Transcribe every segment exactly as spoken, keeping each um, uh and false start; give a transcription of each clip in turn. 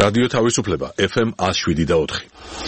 რადიო თავისუფლება ეფ ემ one oh seven და four.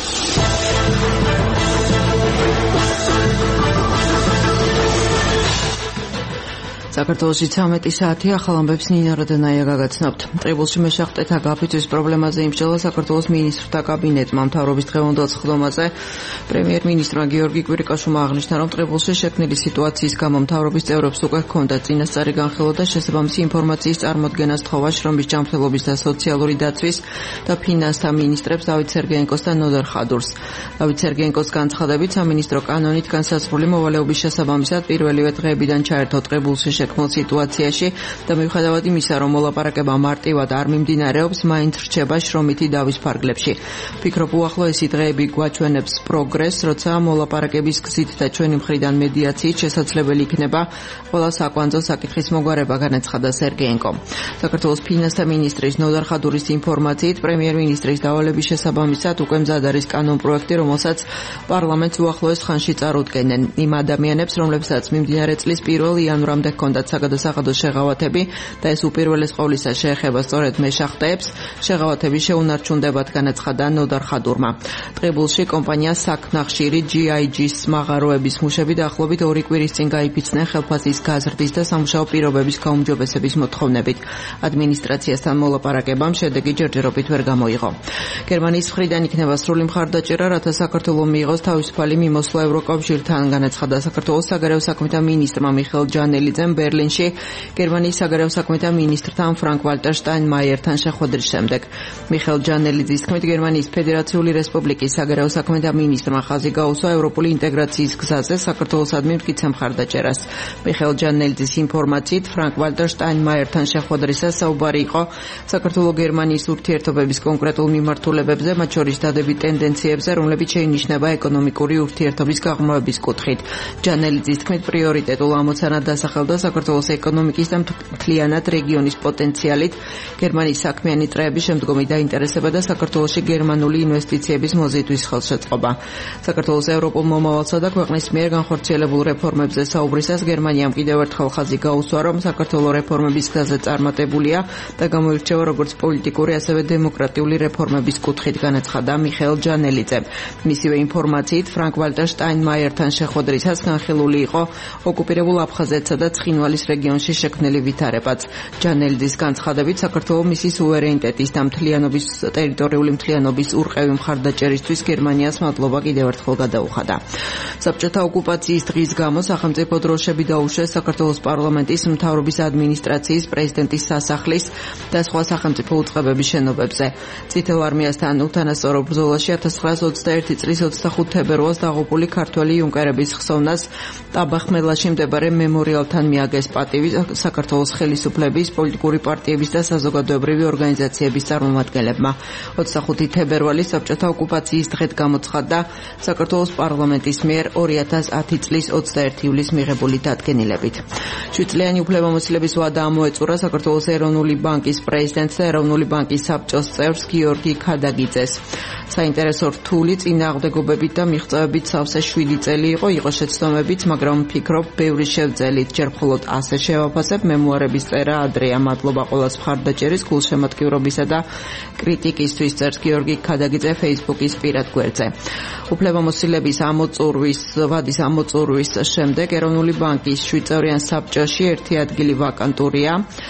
საქართველოში ცამეტი საათი ახალ ამბებს ნინა როდენაია გაგაცნობთ. ტყიბულში მეშახტეთა გაფიცვის პრობლემაზე იმსჯელა საქართველოს მინისტრთა კაბინეტმა. მთავრობის დღევანდელ სხდომაზე პრემიერ-მინისტრმა გიორგი კვირიკაშვილმა აღნიშნა, რომ ტყიბულში შექმნილი სიტუაციის გამო მთავრობის წევრებს უკვე ჰქონდათ წინასწარი განხილვა და შესაბამისი ინფორმაციის წარმოდგენა სთხოვა შრომის ჯანმრთელობის და სოციალური დაცვის და ფინანსთა მინისტრებს დავით სერგეენკოს და ნოდარ ხადურს. დავით სერგეენკოს განცხადებით, სამინისტრო კანონით განსაზღვრული მოვალეობის შესაბამისად პირველივე დღეებიდან ჩაერთო ტყიბულში შექმნილ სიტუაციაში და მიუხედავად იმისა, რომ მოლაპარაკება მარტივად არ მიმდინარეობს, მაინც რჩება შრომითი დავის ფარგლებში. ვფიქრობ, უახლოესი დღეები გვაჩვენებს პროგრესს, როცა მოლაპარაკების გზით და ჩვენი მხრიდან მედიაციით შესაძლებელი იქნება ყველა საკვანძო საკითხის მოგვარება, განაცხადა სერგეენკო. საქართველოს ფინანსთა მინისტრის ნოდარ ხადურის ინფორმაციით, პრემიერ-მინისტრის დავალების შესაბამისად უკვე მზად არის კანონპროექტი, რომელსაც პარლამენტს უახლოეს ხანში წარუდგენენ. იმ ადამიანებს, რომლებსაც მიმდინარე წლის პირველ იანვრამდე ჰქონდათ საგადასახადო შეღავათები და ეს უპირველეს ყოვლისა შეეხება სწორედ მეშახტეებს, შეღავათები შეუნარჩუნდებათ, განაცხადა ნოდარ ხადურმა. ტყიბულში კომპანია საქნახშირი ჯი აი ჯის მაღაროების მუშები დაახლოებით ორი კვირის წინ გაიფიცნენ ხელფასის გაზრდის და სამუშაო პირობების გაუმჯობესების მოთხოვნებით. ადმინისტრაციასთან მოლაპარაკებამ შედეგი ჯერჯერობით ვერ გამოიღო. გერმანიის მხრიდან იქნება სრული მხარდაჭერა, რათა საქართველოს მიიღოს თავისუფალი მიმოსვლა ევროკავშირთან, განაცხადა საქართველოს საგარეო საქმეთა მინისტრმა მიხეილ ჯანელიძემ ბერლინში გერმანიის საგარეო საქმეთა მინისტრთან ფრანკ-ვალტერ შტაინმაიერთან შეხვედრის შემდეგ. მიხეილ ჯანელიძის თქმით, გერმანიის ფედერაციული რესპუბლიკის საგარეო საქმეთა მინისტრმა ხაზი გაუსვა ევროპული ინტეგრაციის გზაზე საქართველოსადმი მტკიცე მხარდაჭერას. მიხეილ ჯანელიძის ინფორმაციით, ფრანკ-ვალტერ შტაინმაიერთან შეხვედრისას საუბარი იყო საქართველო-გერმანიის ურთიერთობების კონკრეტულ მიმართულებებზე, მათ შორის დადებით ტენდენციებზე, რომლებიც შეინიშნება ეკონომიკური ურთიერთობის გაღრმავების კუთხით. ჯანელიძის თქმით, პრიორიტეტულ ამოცანად დასახელდა საქართველოს ეკონომიკის და მთლიანად რეგიონის პოტენციალით, გერმანიის საქმიანი წრეების შემდგომი დაინტერესება და საქართველოში გერმანული ინვესტიციების მოზიდვის ხელშეწყობა. საქართველოს ევროპულ მომავალსა და ქვეყნის მიერ განხორციელებულ რეფორმებზე საუბრისას გერმანიამ კიდევ ერთხელ ხაზი გაუსვა, რომ საქართველოს რეფორმების გზაზე წარმატებულია და გამოირჩევა როგორც პოლიტიკური, ასევე დემოკრატიული რეფორმების კუთხით, განაცხადა მიხეილ ჯანელიძე. მისივე ინფორმაციით, ფრანკ-ვალტერ შტაინმაიერთან შეხვედრისას განხილული იყო ოკუპირებულ აფხაზეთსა და ცხინვალის რეგიონში შექმნილი ვითარებაც. ჯანელიძის განცხადებით, საქართველოს მისი სუვერენიტეტის და მთლიანობის ტერიტორიული მთლიანობის ურყევი მხარდაჭერისთვის გერმანიას მადლობა კიდევ ერთხელ გადაუხადა. საბჭოთა ოკუპაციის დღის გამო სახელმწიფო დროშები დაუშვეს საქართველოს პარლამენტის, მთავრობის ადმინისტრაციის, პრეზიდენტის სასახლის და სხვა სახელმწიფო უწყებების შენობებზე. წითელ არმიასთან უთანასწორო ბრძოლაში ათას ცხრაას ოცდაერთი წლის ოცდახუთ თებერვალს დაღუპული ქართველი იუნკერების ხსოვნას ტაბახმელაში მდებარე მემორიალთან მიაგეს პატივი საქართველოს ხელისუფლების, პოლიტიკური პარტიების და საზოგადოებრივი ორგანიზაციების წარმომადგენლებმა. ოცდახუთი თებერვალი საბჭოთა ოკუპაციის დღედ გამოცხადდა საქართველოს პარლამენტის მიერ ორი ათას ათი წლის ოცდაერთი ივლისს მიღებული დადგენილებით. შვიდწლიანი უფლებამოსილების ვადა ამოეწურა საქართველოს ეროვნული ბანკის პრეზიდენტს და ეროვნული ბანკის საბჭოს წევრს გიორგი ქადაგიძეს. საინტერესო რთული წინააღმდეგობებით და მიღწევებით სავსე შვიდი წელი იყო, იყო შეცდომებიც, მაგრამ ვფიქრობ, ბევრი შევძელით, ჯერ მხოლოდ ასე შევაფასებ, მემუარების წერა ადრეა. მადლობა ყველას მხარდაჭერის, გულშემატკივრობისა და კრიტიკისთვის, წერს გიორგი ქადაგიძე Facebook-ის პირად გვერდზე. უფლებამოსილების ამოწურვის, ვადის ამოწურვის შემდეგ ეროვნული ბანკის შვიდწევრიან საბჭოში ერთი ადგილი ვაკანტურია.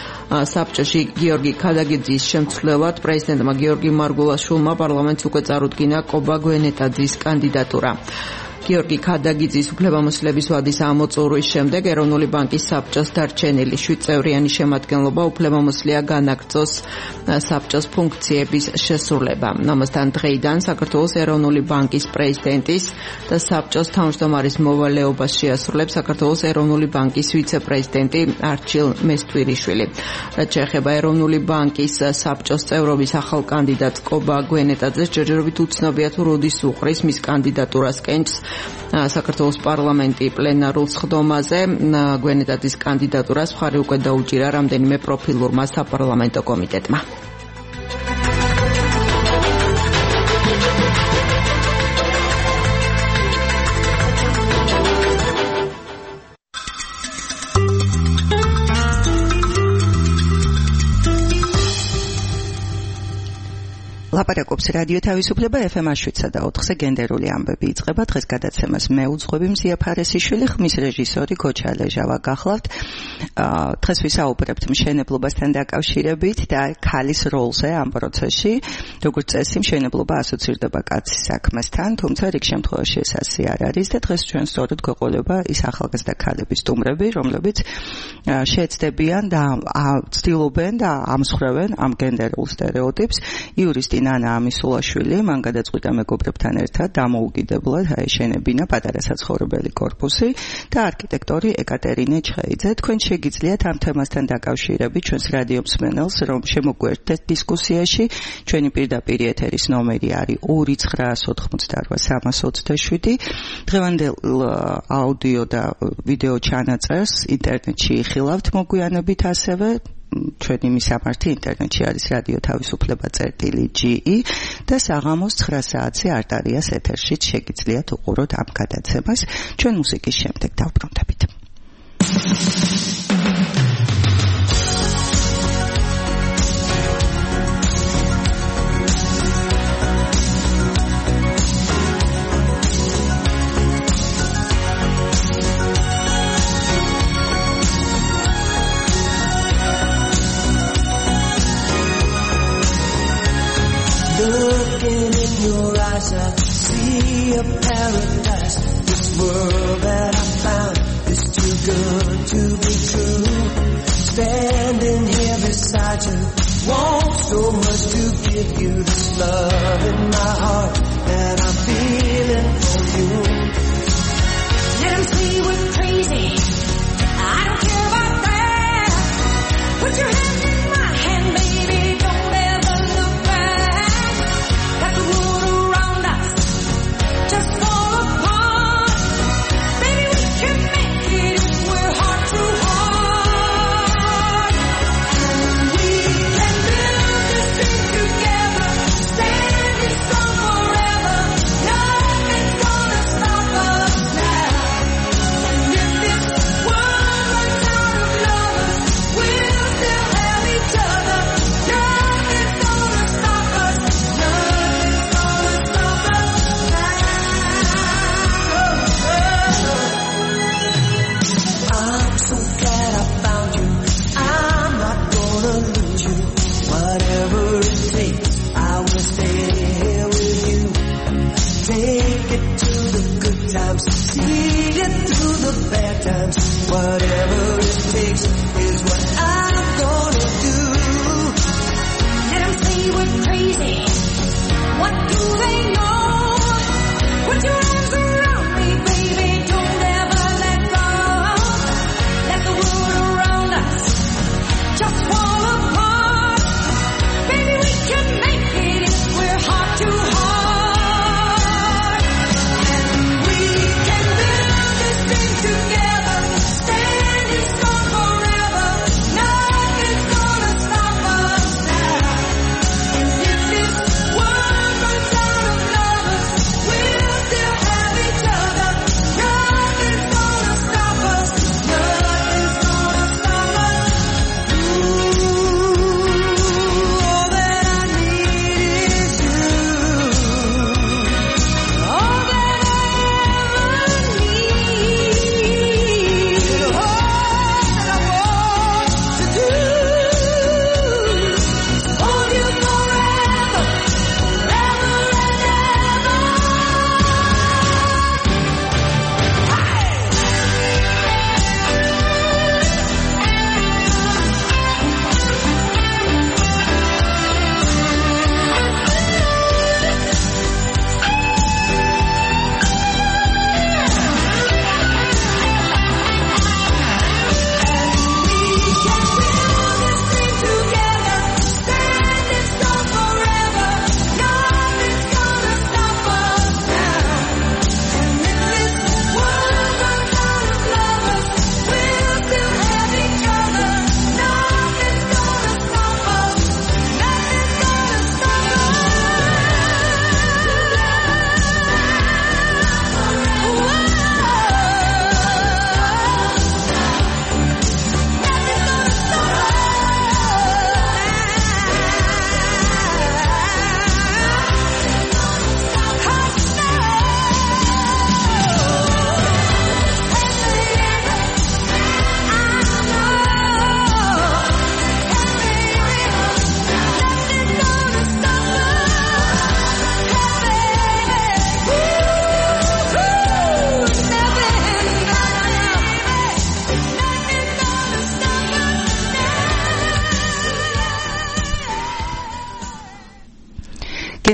საბჭოში გიორგი ქადაგიძის შემცვლელად პრეზიდენტმა გიორგი მარგულაშვილმა პარლამენტს უკვე წარუდგინა კობა გვენეტაძის კანდიდატურა. გიორგი ქადაგიძის უფლებამოსილების ვადის ამოწურვის შემდეგ ეროვნული ბანკის საბჭოს დარჩენილი შვიდწევრიანი შემადგენლობა უფლებამოსილია განაგრძოს საბჭოს ფუნქციების შესრულება. ამასთან დღეიდან საქართველოს ეროვნული ბანკის პრეზიდენტის და საბჭოს თავმჯდომარის მოვალეობას შეასრულებს საქართველოს ეროვნული ბანკის ვიცე-პრეზიდენტი არჩილ მესტვირიშვილი. რაც შეეხება ეროვნული ბანკის საბჭოს წევრობის ახალ კანდიდატს კობა გვენეტაძეს, ჯერჯერობით უცნობია თუ როდის უყრის მის კანდიდატურას კენჭს საქართველოს პარლამენტი პლენარულ სხდომაზე. გვენეტაძის კანდიდატურას მხარი უკვე დაუჭირა რამდენიმე პროფილურმა საპარლამენტო კომიტეტმა. ლაპარაკობს რადიო თავისუფლება ეფ ემ შვიდსა და ოთხზე გენდერული ამბები იწყება. დღეს გადაცემას მე უძღვები მზია ფარესიშვილი, ხმის რეჟისორი გოჩა ლეჟავა გახლავთ. დღეს ვისაუბრებთ მშენებლობასთან დაკავშირებით და ქალის როლზე ამ პროცესში. როგორც წესი, მშენებლობა ასოცირდება კაცის საქმესთან, თუმცა რიგ შემთხვევაში ეს ასე არ არის და დღეს ჩვენ სწორედ გვეყოლება ის ახალგაზრდა ქალების სტუმრები, რომლებიც შეეცდებიან და ცდილობენ და ამსხვრევენ ამ გენდერულ სტერეოტიპს. იურისტი ნანა ამისულაშვილი მან გადაწყვიტა მეგობრებთან ერთად დამოუკიდებლად აეშენებინა პატარა საცხოვრებელი კორპუსი და არქიტექტორი ეკატერინე ჩხეიძე. თქვენ შეგიძლიათ ამ თემასთან დაკავშირებით ჩვენს რადიო მსმენელს რომ შემოგვერთდეთ დისკუსიაში. ჩვენი პირდაპირ ეთერის ნომერი არის ორი ცხრაას ოთხმოცდაოთხ სამას ოცდაშვიდი. დღევანდელ აუდიო და ვიდეო ჩანაწერს ინტერნეტში იხილავთ მოგვიანებით ასევე. ჩვენი მისამართი ინტერნეტში არის რადიო თავისუფლება წერტილი ჯი ი და საღამოს ცხრა საათზე არტარიას ეთერშიც შეგიძლიათ უყუროთ ამ გადაცემას. ჩვენ მუსიკის შემდეგ დავბრუნდებით. Looking in your eyes, I see a paradise. This world that I found is too good to be true. Standing here beside you, want so much to give you this love in my heart that I'm feeling for you. Let them say we're crazy. I don't care about that. Put your hand in my hand, baby. Don't ever look back. Got the world around us, just fall apart. Baby, we can make it if we're heart to heart. And we can build this thing together, standing strong forever. Nothing's gonna stop us now. And if this world runs out of lovers, we'll still have each other. Nothing's gonna stop us. Nothing's gonna stop us now. I'm so glad I found you. I'm not gonna lose you. Whatever it takes, I will stay here with you. Take it to the good times, see it through the bad times. Whatever it takes is what I'm gonna do. Let them say we're crazy. What do they know? Put your arms around me, baby. Don't ever let go. Let the world around us just fall apart. Baby, we can make it if we're heart to heart. And we can build this thing together, standing strong.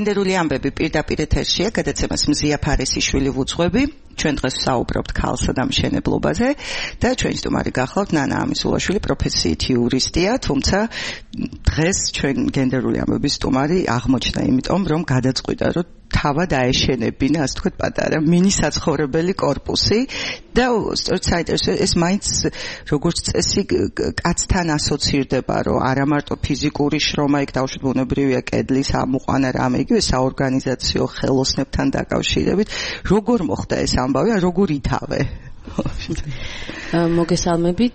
გენდერული ამბები პირდაპირ ეთერშია, გადაცემას მზია ფარესიშვილი ვუძღვები. ჩვენ დღეს ვსაუბრობთ ქალსა და მშენებლობაზე და ჩვენი სტუმარი გახლავთ ნანა ამისულაშვილი, პროფესიით იურისტია, თუმცა დღეს ჩვენ გენდერული ამბების სტუმარი აღმოჩნდა, იმიტომ რომ გადაწყვიტა, რომ თავად აეშენებინა, ასე ვთქვათ, პატარა მინი-საცხოვრებელი კორპუსი და სწორედ საინტერესო ეს მაინც როგორც წესი კაცთან ასოცირდება, რომ არა მარტო ფიზიკური შრომა, იქ დავუშვით ბუნებრივია კედლის ამოყვანა რამე, იგივე საორგანიზაციო ხელოსნებთან დაკავშირებით. როგორ მოხდა ეს ამბავი, როგორ ითავე? მოგესალმებით.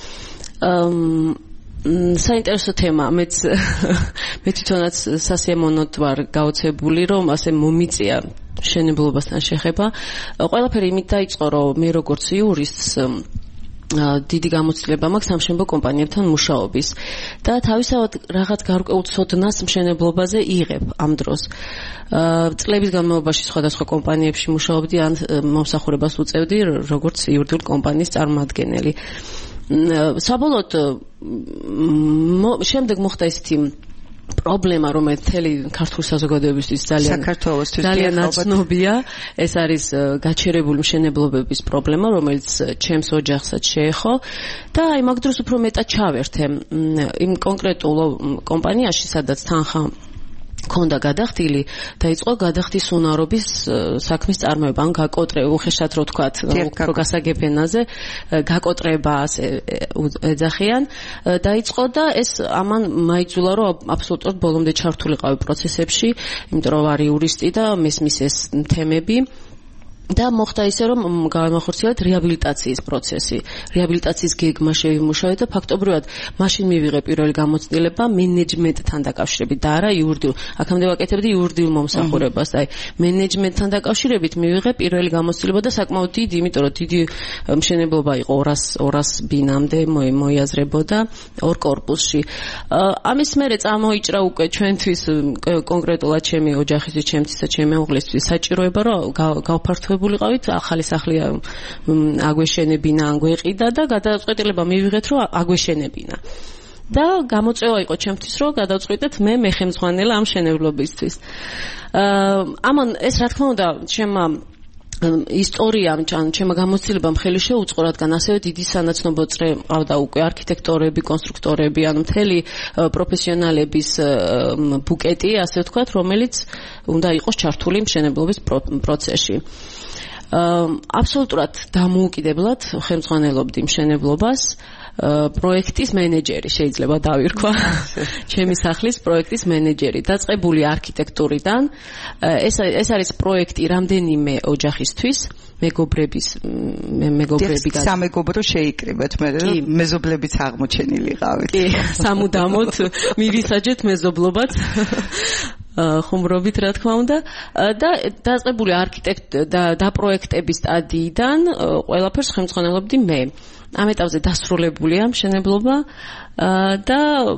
საინტერესო თემა, მეც მე თვითონაც სასიამოვნოდ ვარ გაოცებული, რომ ასე მომიწია მშენებლობასთან შეხება. ყველაფერი იმით დაიწყო, რომ მე როგორც იურისტს დიდი გამოცდილება მაქვს სამშენებლო კომპანიებთან მუშაობის და თავისთავად რაღაც გარკვეულ ცოდნას მშენებლობაზე იღებ ამ დროს. წლების განმავლობაში სხვადასხვა კომპანიებში მუშაობდი, ან მომსახურებას უწევდი როგორც იურიდიული კომპანიის წარმომადგენელი. საბოლოოდ შემდეგ მოხდა ისეთი პრობლემა, რომელიც მთელი ქართული საზოგადოებისთვის ძალიან ძალიან ნაცნობია. ეს არის გაჩერებული მშენებლობების პრობლემა, რომელიც ჩემს ოჯახსაც შეეხო და აი მაგ დროს უფრო მეტად ჩავერთე იმ კონკრეტულ კომპანიაში, სადაც თანხა ქონდა გადახდილი, დაიწყო გადახდის უნარობის საქმის წარმოება, ან გაკოტრე, უხეშად რო ვთქვათ, უფრო გასაგებენაზე, გაკოტრება ასე ეძახიან, დაიწყო და ეს ამან მაიძულა, რომ აბსოლუტურად ბოლომდე ჩართულიყავი პროცესებში, იმიტომ რომ ვარ იურისტი და მესმის ეს თემები. და მოხდა ისე, რომ გავამახორციელებთ რეაბილიტაციის პროცესი. რეაბილიტაციის გეგმა შევიმუშავე და ფაქტობრივად მაშინ მივიღე პირველი გამოცდილება მენეჯმენტთან დაკავშირებით და არა იურიდიულ. აქამდე ვაკეთებდი იურიდიულ მომსახურებას. აი, მენეჯმენტთან დაკავშირებით მივიღე პირველი გამოცდილება და საკმაოდ დიდი, იმიტომ რომ დიდი მშენებლობა იყო ორას ბინამდე მოიაზრებოდა ორ კორპუსში. ამის მერე წამოიჭრა უკვე ჩვენთვის კონკრეტულად ჩემი ოჯახისთვის, ჩემთვის და ჩემი მეუღლისთვის საჭიროება, რომ გავფართოვებ ვიყავით, ახალი სახლი აგვეშენებინა, ან გვეყიდა და გადაწყვეტილება მივიღეთ, რომ აგვეშენებინა. და გამოწვევა იყო ჩემთვის, რომ გადავწყვიტეთ მე მეხემძღვანელა ამ მშენებლობისთვის. ამან ეს რა თქმა უნდა, ჩემმა ისტორიამ, ან ჩემმა გამოცდილებამ ხელი შეუწყო, რადგან ასევე დიდი სანაცნობო წრე ყავდა უკვე არქიტექტორები, კონსტრუქტორები, ან მთელი პროფესიონალების ბუკეტი, ასე ვთქვათ, რომელიც უნდა იყოს ჩართული მშენებლობის პროცესში. აბსოლუტურად დამოუკიდებლად ხელმძღვანელობდი მშენებლობას. პროექტის მენეჯერი შეიძლება დავირქვა. ჩემი სახლის პროექტის მენეჯერი, დაწყებული არქიტექტურიდან. ეს ეს არის პროექტი რამდენიმე ოჯახისთვის, მეგობრების მეგობრები და სამეგობრო შეიკრიბეთ, მე მეზობლებიც აღმოჩენილიყავით. კი, სამუდამოდ მივისაჯეთ მეზობლობაც. ხუმრობით რა თქმა უნდა და დაწყებული არქიტექტ და დაპროექტების სტადიიდან ყველაფერს ხელმძღვანელობდი მე. ამ ეტაპზე დასრულებულია მშენებლობა და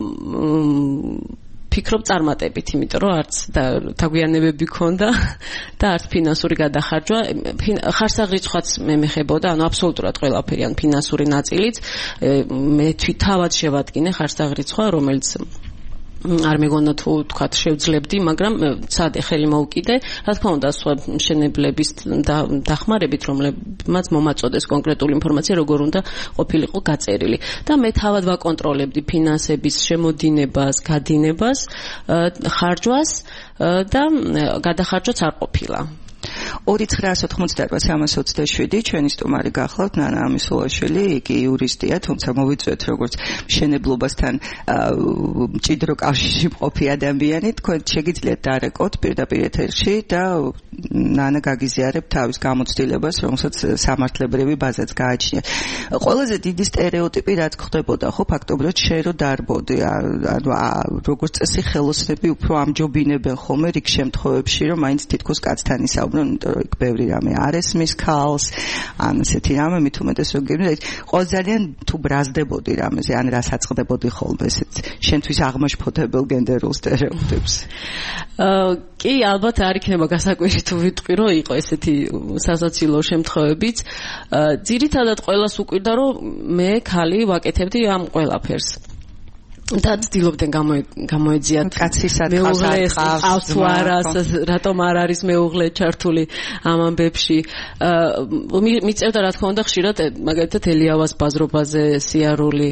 ფიქრობ წარმატებით, იმიტომ რომ არც დაგვიანებები ქონდა და არც ფინანსური გადახარჯვა. ხარსაღრიცხვაც მე მეხებოდა, ანუ აბსოლუტურად ყველაფერი, ან ფინანსური ნაწილიც მე თავად შევადგინე ხარსაღრიცხვა, რომელიც არ მეგონა თუ თქვათ შევძლებდი, მაგრამ ცადე ხელი მოვკიდე. რა თქმა უნდა, სხვა მშენებლების დახმარებით, რომლებმაც მომაწოდეს კონკრეტული ინფორმაცია, როგორ უნდა ყოფილიყო გაწერილი. და მე თავად ვაკონტროლებდი ფინანსების შემოდინებას, გადინებას, ხარჯვას და გადახარჯვაც არ ყოფილა. ორი ცხრაას ოთხმოცდაოთხ სამას ოცდაშვიდი ჩვენი სტუმარი გახლავთ ნანა ამისულაშვილი, იგი იურისტია, თუმცა მოვიწვევთ როგორც მშენებლობასთან მჭიდრო კავშირში მყოფი ადამიანი. თქვენ შეგიძლიათ დარეკოთ პირდაპირ ეთერში და ნანა გაგიზიარებთ თავის გამოცდილებას, რომელსაც სამართლებრივი ბაზაც გააჩნია. ყველაზე დიდი სტერეოტიპი რაც ხდებოდა, ხო, ფაქტობრივად შენ რო დარბოდი, ანუ როგორც წესი ხელოსნები უფრო ამჯობინებენ ხოლმე რიგ შემთხვევებში, რომ მაინც თითქოს კაცთან ისაუბრონ, იმიტომ რომ იქ ბევრი რამე არ ესმის ქალს, ან ესეთი რამე მით უმეტეს რომ გიგნით, ყოველ ძალიან თუ ბრაზდებოდი რამეზე, ან რას აწყდებოდი ხოლმე ესეთ შენთვის აღმაშფოთებელ გენდერულ სტერეოტიპს. კი, ალბათ არ იქნება გასაკვირი თუ ვიტყვი, რომ იყო ესეთი სასაცილო შემთხვევებიც. ძირითადად ყველას უკვირდა, რომ მე ქალი ვაკეთებდი ამ ყველაფერს. და ცდილობდნენ გამოეძიათ მეუღლეს ყავს თუ არა, რატომ არ არის მეუღლე ჩართული ამ ამბებში. მიწევდა რა თქმა უნდა ხშირად მაგალითად ელიავას ბაზრობაზე სიარული.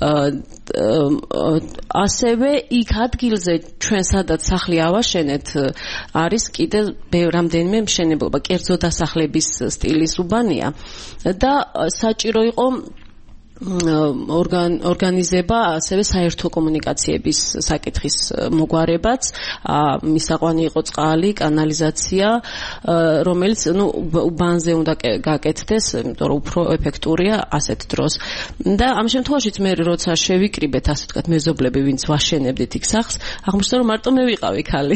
ასევე იქ ადგილზე ჩვენ სადაც სახლი ავაშენეთ არის კიდე რამდენიმე მშენებლობა, კერძო დასახლების სტილის უბანია და საჭირო იყო ორგან ორგანიზება ასევე საერთო კომუნიკაციების საკითხის მოგვარებაც, მისაყვანი იყო წყალი, კანალიზაცია, რომელიც ნუ უბანზე უნდა გაკეთდეს, იმიტომ რომ უფრო ეფექტურია ასეთ დროს. და ამ შემთხვევაშიც მე როცა შევიკრიბეთ, ასე ვთქვათ, მეზობლები, ვინც ვაშენებდით იქ სახლს, აღმოჩნდა რომ მარტო მე ვიყავი ქალი.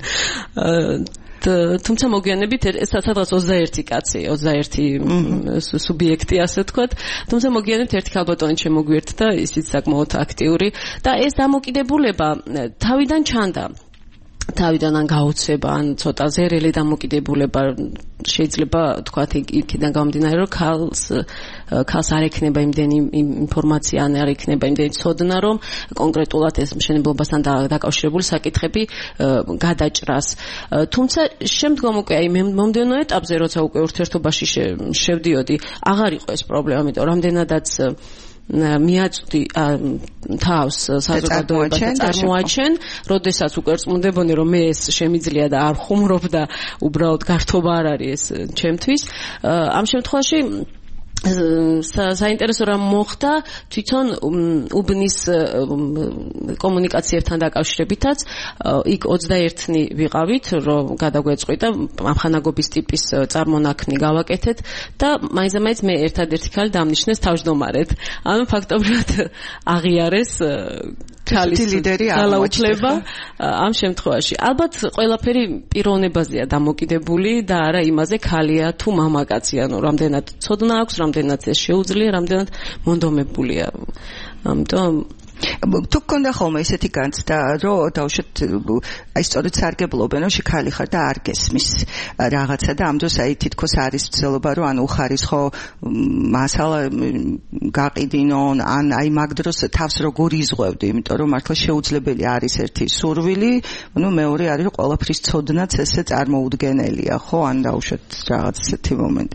თუმცა მოგვიანებით სადღაც ოცდაერთი კაცი, ოცდაერთი სუბიექტი ასე ვთქვათ, თუმცა მოგვიანებით ერთი ქალბატონი შემოგვიერთდა, ისიც საკმაოდ აქტიური და ეს დამოკიდებულება თავიდან ჩანდა. თავიდან ან გაუცება, ან ცოტა ზერელი დამოკიდებულება შეიძლება თქვათ იქიდან გამომდინარე, რომ ქალს ქალს არ ექნება იმდენი ინფორმაცია, ან არ ექნება იმდენი ცოდნა, რომ კონკრეტულად ეს მშენებლობასთან დაკავშირებული საკითხები გადაჭრას. თუმცა შემდგომ უკვე აი მომდევნო ეტაპზე, როცა უკვე ურთიერთობაში შევდიოდი, აღარ იყო ეს პრობლემა, იმიტომ რამდენადაც მიაწვდი თავს საზოგადოებასთან წარმოაჩენ, როდესაც უკვე წმუნდებოდი რომ მე ეს შემიძლია და არ ხუმრობდა, უბრალოდ გართობა არ არის ეს ჩემთვის. ამ შემთხვევაში საინტერესო რამ მოხდა თვითონ უბნის კომუნიკაციებთან დაკავშირებითაც, იქ ოცდაერთნი ვიყავით, რომ გადაგვეწყვიტა ამხანაგობის ტიპის წარმონაქმნი გავაკეთეთ და მაინც-მაინც მე ერთადერთი ქალი დამნიშნეს თავმჯდომარედ. ანუ ფაქტობრივად აღიარეს ქალის ძალაუფლება ამ შემთხვევაში. ალბათ ყველაფერი პიროვნებაზეა დამოკიდებული და არა იმაზე ქალია თუ მამაკაცია, ანუ რამდენად ცოდნა აქვს, რამდენად ეს შეუძლია, რამდენად მონდომებულია. ამიტომ თუ გქონდა ხოლმე ესეთი განცდა, რომ დავუშვათ აი სწორედ სარგებლობენ, რომ შეხალი ხარ და არ გესმის რაღაცა და ამ დროს აი თითქოს არის ცდილობა, რომ ანუ ხარისხო მასალა გაყიდინონ, ან აი მაგ დროს თავს როგორ იზღვევდი, იმიტომ რომ მართლა შეუძლებელი არის ერთი სურვილი, ну მეორე არის რომ ყველაფრის ცოდნაც ესე წარმოუდგენელია, ხო? ან დავუშვათ რაღაც ესეთი მომენტი.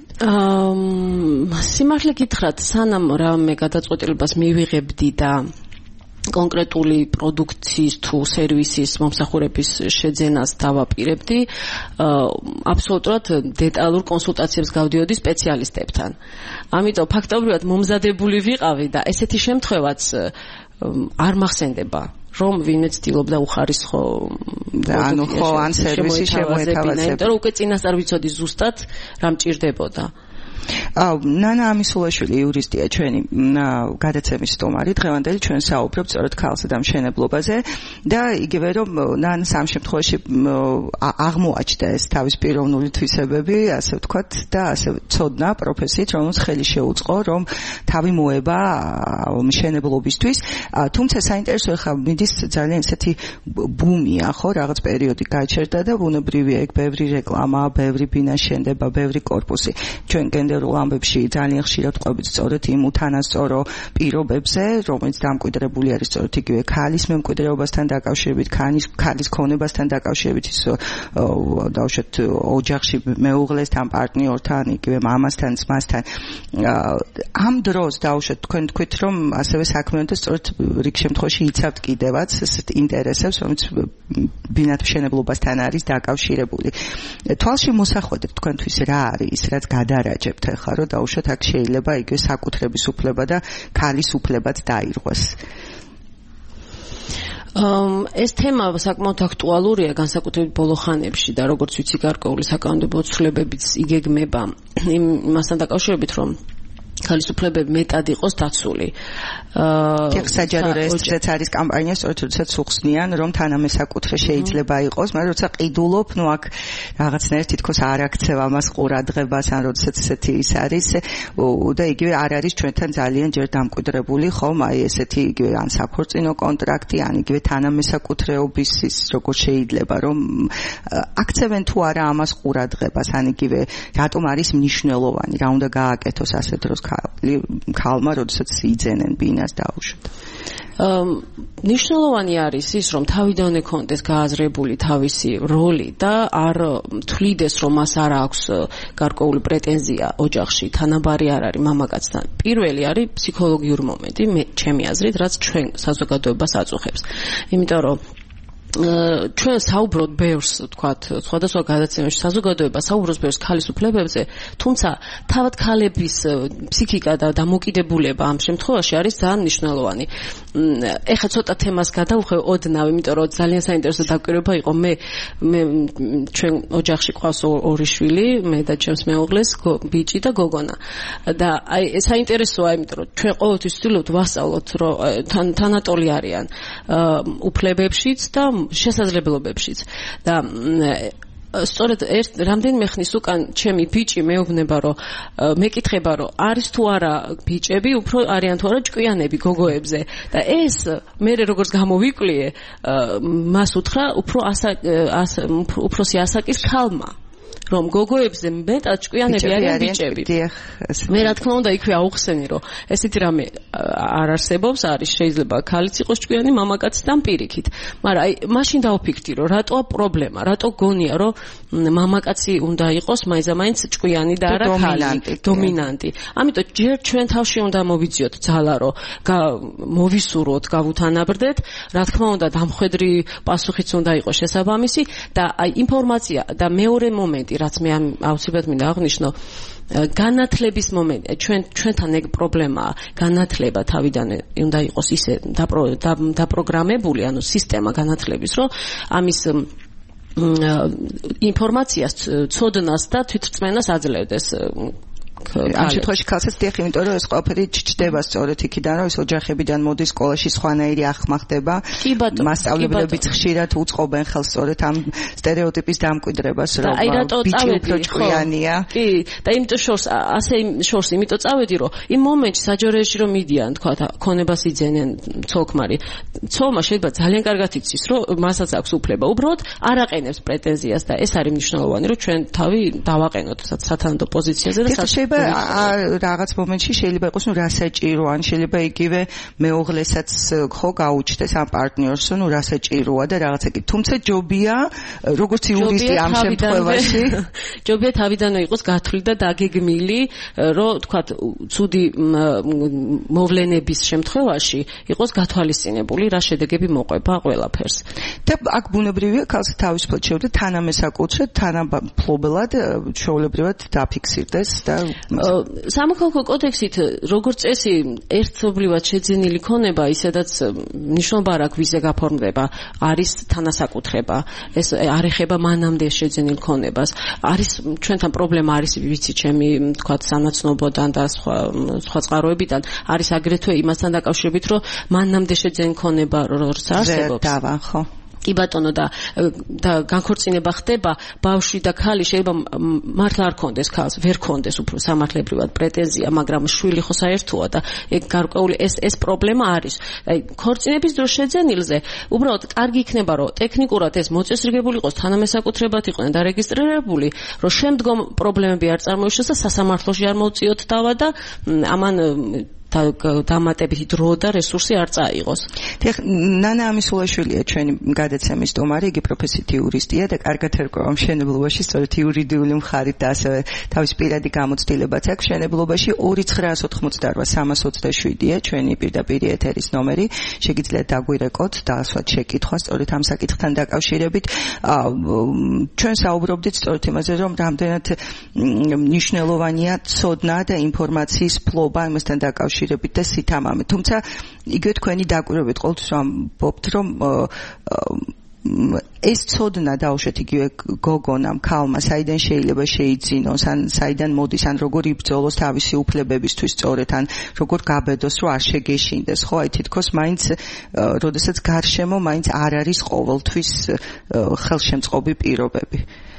აა სიმართლე გითხრათ, სანამ რამე გადაწყვეტილებას მივიღებდი და კონკრეტული პროდუქციის თუ სერვისის მომსახურების შეძენას დავაპირებდი, აბსოლუტურად დეტალურ კონსულტაციებს გავდიოდი სპეციალისტებთან. ამიტომ ფაქტობრივად მომზადებული ვიყავი და ესეთი შემთხვევაც არ მახსენდება, რომ ვინმე ცდილობდა უხარისხო და ანუ ხო ან სერვისი შემოეთავაზებინა, იმიტომ რომ უკვე წინასწარ ვიცოდი ზუსტად რა მჭირდებოდა. აუ, ნანა ამისულაშვილი იურისტია ჩვენი გადაცემის სტუმარი, დღევანდელი ჩვენ საუბრობთ სწორედ ქალსა და მშენებლობაზე და იგივე რომ ნანას ამ შემთხვევაში აღმოაჩნდა ეს თავის პიროვნული თვისებები, ასე ვთქვათ, და ასე ცოდნა პროფესიით, რომელიც ხელი შეუწყო, რომ თავი მოება მშენებლობისთვის. თუმცა საინტერესო ხა მიდის ძალიან ესეთი ბუმია, ხო, რაღაც პერიოდი გაჩერდა და ბუნებრივია ეგ ბევრი რეკლამა, ბევრი ბინაშენდება, ბევრი კორპუსი. ჩვენ გენდერულ ამბებში ძალიან ხშირად ყვებით სწორედ იმ უთანასწორო პირობებზე, რომელიც დამკვიდრებული არის სწორედ იგივე ქალის მემკვიდრეობასთან დაკავშირებით, ქალის ქალის ქონებასთან დაკავშირებით, ის დავუშვათ ოჯახში მეუღლესთან, პარტნიორთან, იგივე მამასთან, ძმასთან. ამ დროს დავუშვათ თქვენ თქვით, რომ ასევე საქმე უნდა სწორედ რიგ შემთხვევაში იცავთ კიდევაც ესეთ ინტერესებს, რომელიც ბინათმშენებლობასთან არის დაკავშირებული. თვალში მოსახვედრ თქვენთვის რა არის ის, რაც გადარაჯებთ ახლა, რომ დაუშვათ აქ შეიძლება იგივე საკუთრების უფლება და ქალის უფლებაც დაირღვეს. ეს თემა საკმაოდ აქტუალურია განსაკუთრებით ბოლო ხანებში და როგორც ვიცი გარკვეული საკანონმდებლო ცვლილებებიც იგეგმება იმასთან დაკავშირებით, რომ ქალის უფლებები მეტად იყოს დაცული. აა საჯარო რეესტრიც არის კამპანია, სწორედ როდესაც უხსნიან, რომ თანამესაკუთრე შეიძლება იყოს, მაგრამ როცა ყიდულობ, ნუ აქ რაღაცნაირად თითქოს არ აქცევ ამას ყურადღებას, ან როდესაც ესეთი ის არის და იგივე არ არის ჩვენთან ძალიან ჯერ დამკვიდრებული, ხომ, აი ესეთი იგივე ან საქორწინო კონტრაქტი, ან იგივე თანამესაკუთრეობის ის როგორ შეიძლება, რომ აქცევენ თუ არა ამას ყურადღებას, ან იგივე რატომ არის მნიშვნელოვანი, რა უნდა გააკეთოს ასე დროს ქალმა, როდესაც იძენენ ბინას დაუშვათ. ნიშნულოვანი არის ის, რომ თავიდანვე კონდეს გააზრებული თავისი როლი და არ თვლიდეს, რომ მას არ აქვს გარკვეული პრეტენზია ოჯახში, თანაბარი არ არის მამაკაცთან. პირველი არის ფსიქოლოგიური მომენტი, მე ჩემი აზრით, რაც ჩვენ საზოგადოებას აწუხებს. იმიტომ რომ ჩვენ საუბრობთ ბევრს, თქვათ, სხვადასხვა გადაცემებში საზოგადოება საუბრობს ბევრს ქალის უფლებებზე, თუმცა თავად ქალების ფსიქიკა და დამოკიდებულება ამ შემთხვევაში არის ძალიან მნიშვნელოვანი. ეხლა ცოტა თემას გადავხევ ოდნავ, იმიტომ რომ ძალიან საინტერესო დაკვირვება იყო. მე მე ჩვენ ოჯახში ყავს ორი შვილი, მე და ჩემს მეუღლეს ბიჭი და გოგონა. და აი საინტერესოა, იმიტომ რომ ჩვენ ყოველთვის ვცდილობთ ვასწავლოთ, რომ თანატოლი არიან უფლებებშიც და შესაძლებლობებშიც და სწორედ ერთ რამდენიმე ხნის უკან ჩემი ბიჭი მეუბნება რომ მეკითხება რომ არის თუ არა ბიჭები უფრო არიან თუ არა ჭკვიანები გოგოებზე და ეს მე როგორც გამოვიკვლიე მას უთხრა უფრო უფროსი ასაკის ქალმა რომ გოგოებზე მეტად ჭკვიანები არიან ბიჭები. მე რა თქმა უნდა იქვე აუხსენი რომ ესეთი რამე არ არსებობს, არის შეიძლება ქალიც იყოს ჭკვიანი, მამაკაცთან პირიქით. მაგრამ აი მაშინ დავფიქრდი რომ რატოა პრობლემა, რატო გონია რომ მამაკაცი უნდა იყოს მაინც ჭკვიანი და არა ქალი, დომინანტი. ამიტომ ჯერ ჩვენ თავში უნდა მოვიძიოთ ძალა რომ მოვისურვოთ, გავუთანაბრდეთ, რა თქმა უნდა დამხვედრი პასუხიც უნდა იყოს შესაბამისი და აი ინფორმაცია და მეორე მომენტი რაც მე აუცილებლად მინდა აღვნიშნო განათლების მომენტი ჩვენ ჩვენთან ეგ პრობლემაა განათლება თავიდანვე უნდა იყოს ისე დაპროგრამებული ანუ სისტემა განათლების რომ ამის ინფორმაციას ცოდნას და თვითრწმენას აძლევდეს ამ შემთხვევაში ქალსაც დიახ, იმიტომ რომ ეს ყველაფერი ჩჭდება სწორედ იქიდან, რომ ეს ოჯახებიდან მოდის სკოლაში სხვანაირი ახმა ხდება. მასწავლებლებიც ხშირად უწყობენ ხელს სწორედ ამ სტერეოტიპის დამკვიდრებას, რომ ბიჭი უფრო ჭკვიანია. კი, და იმიტომ შორს ასე შორს იმიტომ წავედი, რომ იმ მომენტში საჯარეში რომ მიდიან, თქვა, ქონებას იძენენ ცოლ-ქმარი. ცოლმა შეიძლება ძალიან კარგად იცის, რომ მასაც აქვს უფლება. უბრალოდ არ აყენებს პრეტენზიას და ეს არის მნიშვნელოვანი, რომ ჩვენ თავი დავაყენოთ სათანადო პოზიციაზე და რაღაც მომენტში შეიძლება იყოს ნუ რასაჭირო ან შეიძლება იგივე მეუღლესაც ხო გაუჩნდეს ამ პარტნიორს ნუ რასაჭიროა და რაღაცა კი თუმცა ჯობია როგორც იურისტი ამ შემთხვევაში ჯობია თავიდანვე იყოს გათვლილი და დაგეგმილი რომ თქვათ ცუდი მოვლენების შემთხვევაში იყოს გათვალისწინებული რა შედეგები მოყვება ყველაფერს და აქ ბუნებრივია ქალს თავისუფლად შეუძლია თანამესაკუთრედ თანამფლობელად ჩვეულებრივად დაფიქსირდეს და სამოქალაქო კოდექსით როგორც წესი ერთობლივად შეძენილი ქონება ისედაც ნიშნობა არ აქვს ვიზე გაფორმდება არის თანასაკუთრება ეს არ ეხება მანამდე შეძენილ ქონებას არის ჩვენთან პრობლემა არის ვიცი ჩემი თქვა სანაცნობოდან და სხვა სხვა წყაროებიდან არის აგრეთვე იმასთან დაკავშირებით რომ მანამდე შეძენილ ქონება როცა არსებობს დავა ხო კი ბატონო და და განქორწინება ხდება ბავშვი და ქალი შეიძლება მართლა არ კონდეს ქალს ვერ კონდეს უფრო სამართლებრივად პრეტენზია მაგრამ შვილი ხო საერთოა და ეგ გარკვეული ეს ეს პრობლემა არის აი ქორწინების დროს შეძენილზე უბრალოდ კარგი იქნება რომ ტექნიკურად ეს მოწესრიგებული იყოს თანამესაკუთრებად იყვნენ დარეგისტრირებული რომ შემდგომ პრობლემები არ წარმოიშოს და სასამართლოში არ მოვწიოთ დავა და ამან დამატებითი დრო და რესურსი არ წაიღოს. დიახ, ნანა ამისულაშვილია ჩვენი გადაცემის სტუმარი, იგი პროფესიით იურისტია და კარგად ერკვევა მშენებლობაში, სწორედ იურიდიული მხარით და ასევე თავის პირადი გამოცდილებაც აქვს მშენებლობაში ორი ცხრაას ოთხმოცდაოთხ სამას ოცდაშვიდია ჩვენი პირდაპირი ეთერის ნომერი. შეგიძლიათ დაგვირეკოთ და ასვათ შეკითხვა სწორედ ამ საკითხთან დაკავშირებით. ჩვენ საუბრობდით სწორედ იმაზე, რომ რამდენად მნიშვნელოვანია ცოდნა და ინფორმაციის ფლობა იმასთან დაკავშირებით და სითამამე. თუმცა იგივე თქვენი დაკვირვებით ყოველთვის ამბობთ, რომ ეს ცოდნა დაუშვათ იგივე გოგონამ, ქალმა, საიდან შეიძლება შეიძინოს, ან საიდან მოდის, ან როგორ იბრძოლოს თავისი უფლებებისთვის სწორედ, ან როგორ გაბედოს, რომ არ შეგეშინდეს, ხო, აი თითქოს მაინც, როდესაც გარშემო მაინც არ არის ყოველთვის ხელშემწყობი პირობები.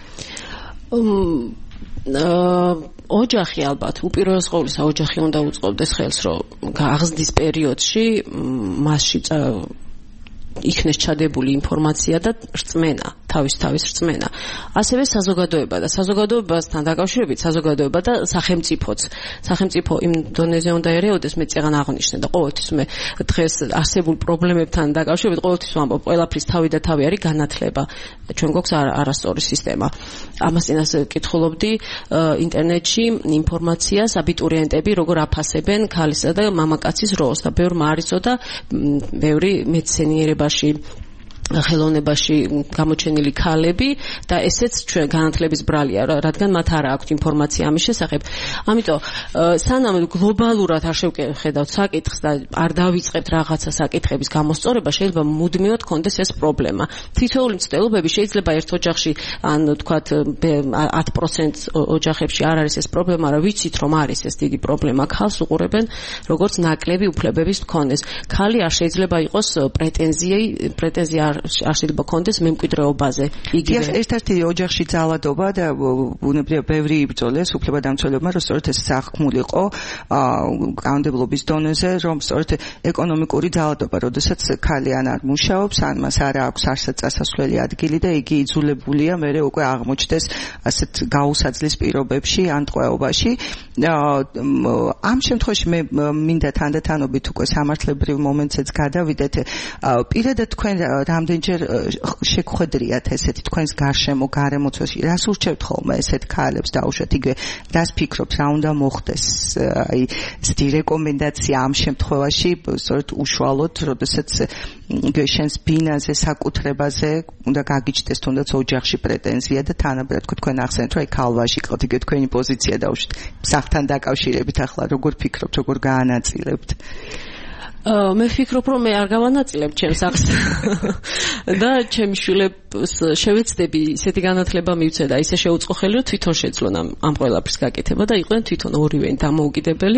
ოჯახი ალბათ უპირველეს ყოვლისა ოჯახი უნდა უწყობდეს ხელს რომ აღზრდის პერიოდში მასში იქნეს ჩადებული ინფორმაცია და რწმენა თავის თავის რწმენა. ასევე საზოგადოება და საზოგადოებასთან დაკავშირებით საზოგადოება და სახელმწიფოც. სახელმწიფო იმ დონეზე უნდა ერეოდეს, მე წეგან აღნიშნე და ყოველთვის მე დღეს არსებულ პრობლემებთან დაკავშირებით ყოველთვის ვამბობ, ყველაფრის თავი და თავი არის განათლება. ჩვენ გვაქვს არასწორი სისტემა. ამას წინას კითხულობდი ინტერნეტში ინფორმაციას, აბიტურიენტები როგორ აფასებენ ქალისა და მამაკაცის როლს და ბევრმა არ იცოდა, ბევრი მეცნიერებაში ხელოვნებაში გამოჩენილი ქალები და ესეც ჩვენ განათლების ბრალია, რადგან მათ არ აქვთ ინფორმაცია ამის შესახებ. ამიტომ სანამ გლობალურად არ შევხედავთ საკითხს და არ დავიწყებთ რაღაცა საკითხების გამოსწორება, შეიძლება მუდმივად გქონდეს ეს პრობლემა. თითოეული მცდელობები შეიძლება ერთ ოჯახში, ან თქვათ ათი პროცენტ ოჯახებში არ არის ეს პრობლემა, მაგრამ ვიცით რომ არის ეს დიდი პრობლემა. ქალს უყურებენ როგორც ნაკლები უფლებების მქონეს. ქალი არ შეიძლება იყოს პრეტენზიი, პრეტენზია არ შეიძლება კონდეს მემკვიდრეობაზე. იგივე ერთ-ერთი ოჯახში ძალადობა და ბუნებრივია ბევრი იბრძოლეს უფლებადამცველებმა, რომ სწორედ ეს სახქმულიყო კანონმდებლობის დონეზე, რომ სწორედ ეკონომიკური ძალადობა, როდესაც ქალი ან არ მუშაობს, ან მას არ აქვს არსად წასასვლელი ადგილი და იგი იძულებულია მერე უკვე აღმოჩნდეს ასეთ გაუსაძლის პირობებში ან ტყვეობაში. ამ შემთხვევაში მე მინდა თანდათანობით უკვე სამართლებრივ მომენტზეც გადავიდეთ. პირადად თქვენ რამდენჯერ შეგხვედრიათ ესეთი თქვენს გარშემო გარემოცვაში, რას ურჩევთ ხოლმე ესეთ ქალებს დაუშვათ, იგივე რას ფიქრობთ, რა უნდა მოხდეს, აი ესეთი რეკომენდაცია ამ შემთხვევაში, სწორედ უშუალოდ, როდესაც შენს ბინაზე, საკუთრებაზე უნდა გაგიჩნდეს თუნდაც ოჯახში პრეტენზია და თანაბრად თქვენ ახსენეთ, რომ აი ქალვაში ყავთ, იგივე თქვენი პოზიცია დაუშვათ, სახთან დაკავშირებით ახლა როგორ ფიქრობთ, როგორ გაანაწილებთ? მე ვფიქრობ, რომ მე არ გავანაწილებ ჩემს ახს და ჩემი შვილებს შევეცდები ისეთი განათლება მივცე და ისე შეუწყო ხელი, რომ თვითონ შეძლონ ამ ყველაფრის გაკეთება და იყვნენ თვითონ ორივე დამოუკიდებელი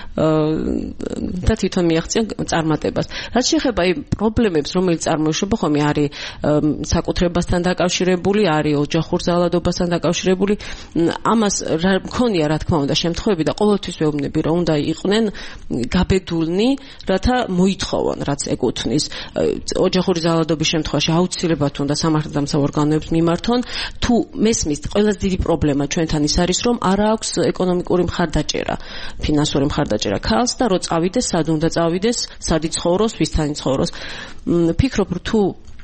და თვითონ მიაღწიონ წარმატებას. რაც შეეხება იმ პრობლემებს, რომელიც წარმოიშვება ხოლმე, არის საკუთრებასთან დაკავშირებული, არის ოჯახურ ძალადობასთან დაკავშირებული, ამას მქონია რა თქმა უნდა შემთხვევები და ყოველთვის ვეუბნები, რომ უნდა იყვნენ გაბედულნი, რათა მოითხოვონ, რაც ეკუთვნის ოჯახური ძალადობის შემთხვევაში აუცილებლად უნდა სამართალდამცავ ორგანოებს მიმართონ. თუ მესმის, ყველაზე დიდი პრობლემა ჩვენთან ის არის, რომ არ აქვს ეკონომიკური მხარდაჭერა, ფინანსური მხარდაჭერა ქალს და რო წავიდეს, სად უნდა წავიდეს, სად იცხოვროს, ვისთან იცხოვროს. ფიქრობ, თუ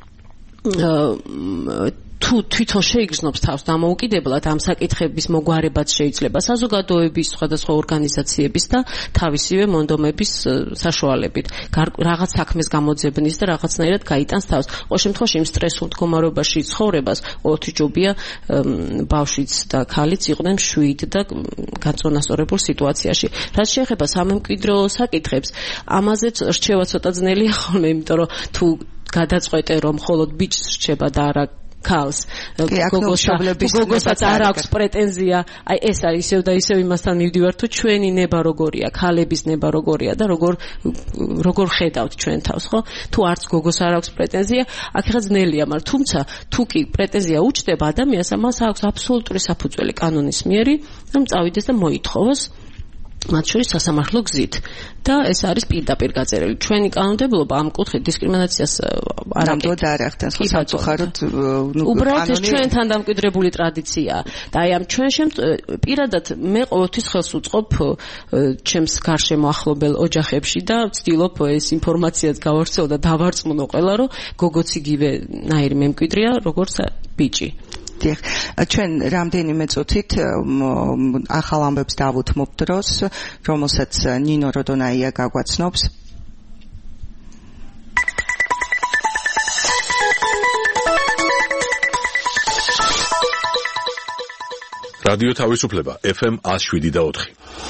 თუ თვითონ შეიგრძნობს თავს დამოუკიდებლად ამ საკითხების მოგვარებაც შეიძლება საზოგადოების, სხვადასხვა ორგანიზაციების და თავისივე მონდომების საშუალებით. რაღაც საქმეს გამოძებნის და რაღაცნაირად გაიტანს თავს. ყოველ შემთხვევაში იმ სტრესულ მდგომარეობაში ცხოვრებას ყოველთვის ჯობია ბავშვიც და ქალიც იყვნენ მშვიდ და გაწონასწორებულ სიტუაციაში. რაც შეეხება სამემკვიდრეო საკითხებს, ამაზეც რჩევა ცოტა ძნელია ხოლმე, იმიტომ რომ თუ გადაწყვეტე რომ მხოლოდ ბიჭს რჩება და არა ქალს, გოგოსაც არ აქვს პრეტენზია, აი ეს არის ისევ და ისევ იმასთან მივდივარ, თუ ჩვენი ნება როგორია, ქალების ნება როგორია და როგორ როგორ ხედავთ ჩვენ თავს, ხო? თუ არც გოგოს არ აქვს პრეტენზია, აქ ხა ძნელია, მაგრამ თუმცა თუ კი პრეტენზია უჩნდება ადამიანს, ამას აქვს აბსოლუტური საფუძველი კანონის მიერი, რომ წავიდეს და მოითხოვოს მათ შორის სასამართლო გზით და ეს არის პირდაპირ გაწერილი. ჩვენი კანონმდებლობა ამ კუთხით დისკრიმინაციას არ ამდენად არ ახდენს, ხო სამწუხაროდ უბრალოდ ეს ჩვენთან დამკვიდრებული ტრადიციაა და აი ამ ჩვენ პირადად მე ყოველთვის ხელს უწყობ ჩემს გარშემო ახლობელ ოჯახებში და ვცდილობ ეს ინფორმაციაც გავავრცელო და დავარწმუნო ყველა, რომ გოგოც იგივე ნაირი მემკვიდრეა, როგორც ბიჭი. ჩვენ რამდენიმე წუთით ახალ ამბებს დავუთმობ დროს, რომელსაც ნინო როდონაია გაგვაცნობს. რადიო თავისუფლება ეფ ემ one oh seven და four.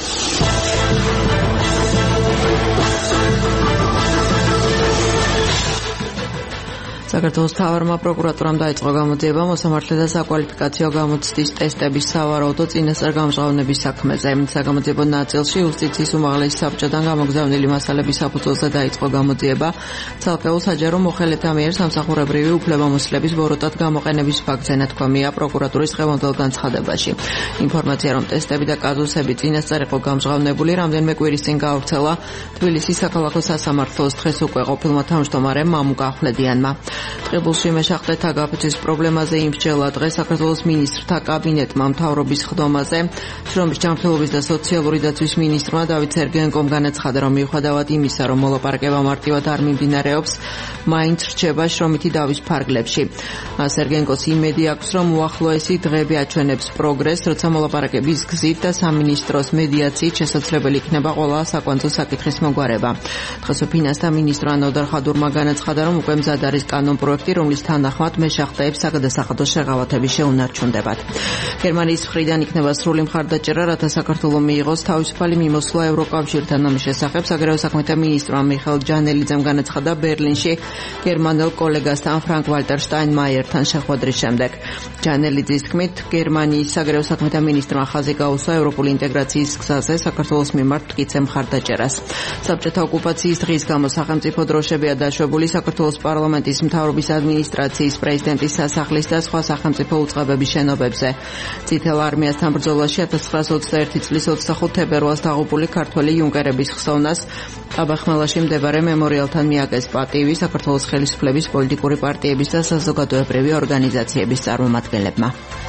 საქართველოს მთავარმა პროკურატურამ დაიწყო გამოძიება მოსამართლე და საკვალიფიკაციო გამოცდის ტესტების სავარაუდო წინასწარ-გამჟღავნების საქმეზე. საგამოძიებო ნაწილში იუსტიციის უმაღლესი საბჭოდან გამოგზავნილი მასალების საფუძველზე დაიწყო გამოძიება ცალკეულ საჯარო მოხელეთა მიერ სამსახურებრივი უფლებამოსილების ბოროტად გამოყენების ფაქტზე ნათქვამია პროკურატურის დღევანდელ განცხადებაში. ინფორმაცია, რომ ტესტები და კაზუსები წინასწარ იყო გამჟღავნებული, რამდენიმე კვირის წინ გაავრცელა თბილისის საქალაქო სასამართლოს დღეს უკვე ყოფილმა თავმჯდომარემ მამუკა ახვლედიანმა. ტყიბულში მეშახტეთა გაფიცვის პრობლემაზე იმსჯელა დღეს საქართველოს მინისტრთა კაბინეტმა მთავრობის ხდომაზე. შრომის ჯანმრთელობის და სოციალური დაცვის მინისტრმა დავით სერგენკომ განაცხადა, რომ მიუხედავად იმისა, რომ მოლაპარაკება მარტივად არ მიმდინარეობს, მაინც რჩება შრომითი დავის ფარგლებში. სერგენკოს იმედი აქვს, რომ უახლოესი დღეები აჩვენებს პროგრესს, როცა მოლაპარაკების გზით და სამინისტროს მედიაციით შესაძლებელი იქნება ყველა საკვანძო საკითხის მოგვარება. დღეს ფინანსთა მინისტრო ანოდარ ხადურმა განაცხადა, რომ უკვე მზად არის კანონ პროექტი, რომლის თანახმად მეშახტეებს საგადასახადო შეღავათები შეუნარჩუნდებათ. გერმანიის მხრიდან იქნება სრული მხარდაჭერა, რათა საქართველო მიიღოს თავისუფალი მიმოსვლა ევროკავშირთან ამის შესახებ. საგარეო საქმეთა მინისტრმა მიხეილ ჯანელიძემ განაცხადა ბერლინში გერმანელ კოლეგასთან ფრანკ ვალტერ შტაინმაიერთან შეხვედრის შემდეგ. ჯანელიძის თქმით, გერმანიის საგარეო საქმეთა მინისტრმა ხაზი გაუსვა ევროპული ინტეგრაციის გზაზე საქართველოს მიმართ მტკიცე მხარდაჭერას. საბჭოთა ოკუპაციის დღის გამო სახელმწიფო დროშებია დაშვებული საქართველოს პარლამენტის მთავრობის ადმინისტრაციის, პრეზიდენტის სასახლის და სხვა სახელმწიფო უწყებების შენობებზე. წითელ არმიასთან ბრძოლაში ათას ცხრაასა ოცდაერთი წლის ოცდახუთ თებერვალს დაღუპული ქართველი იუნკერების ხსოვნას აბახმელაში მდებარე მემორიალთან მიაგეს პატივი საქართველოს ხელისუფლების პოლიტიკური პარტიების და საზოგადოებრივი ორგანიზაციების წარმომადგენლებმა.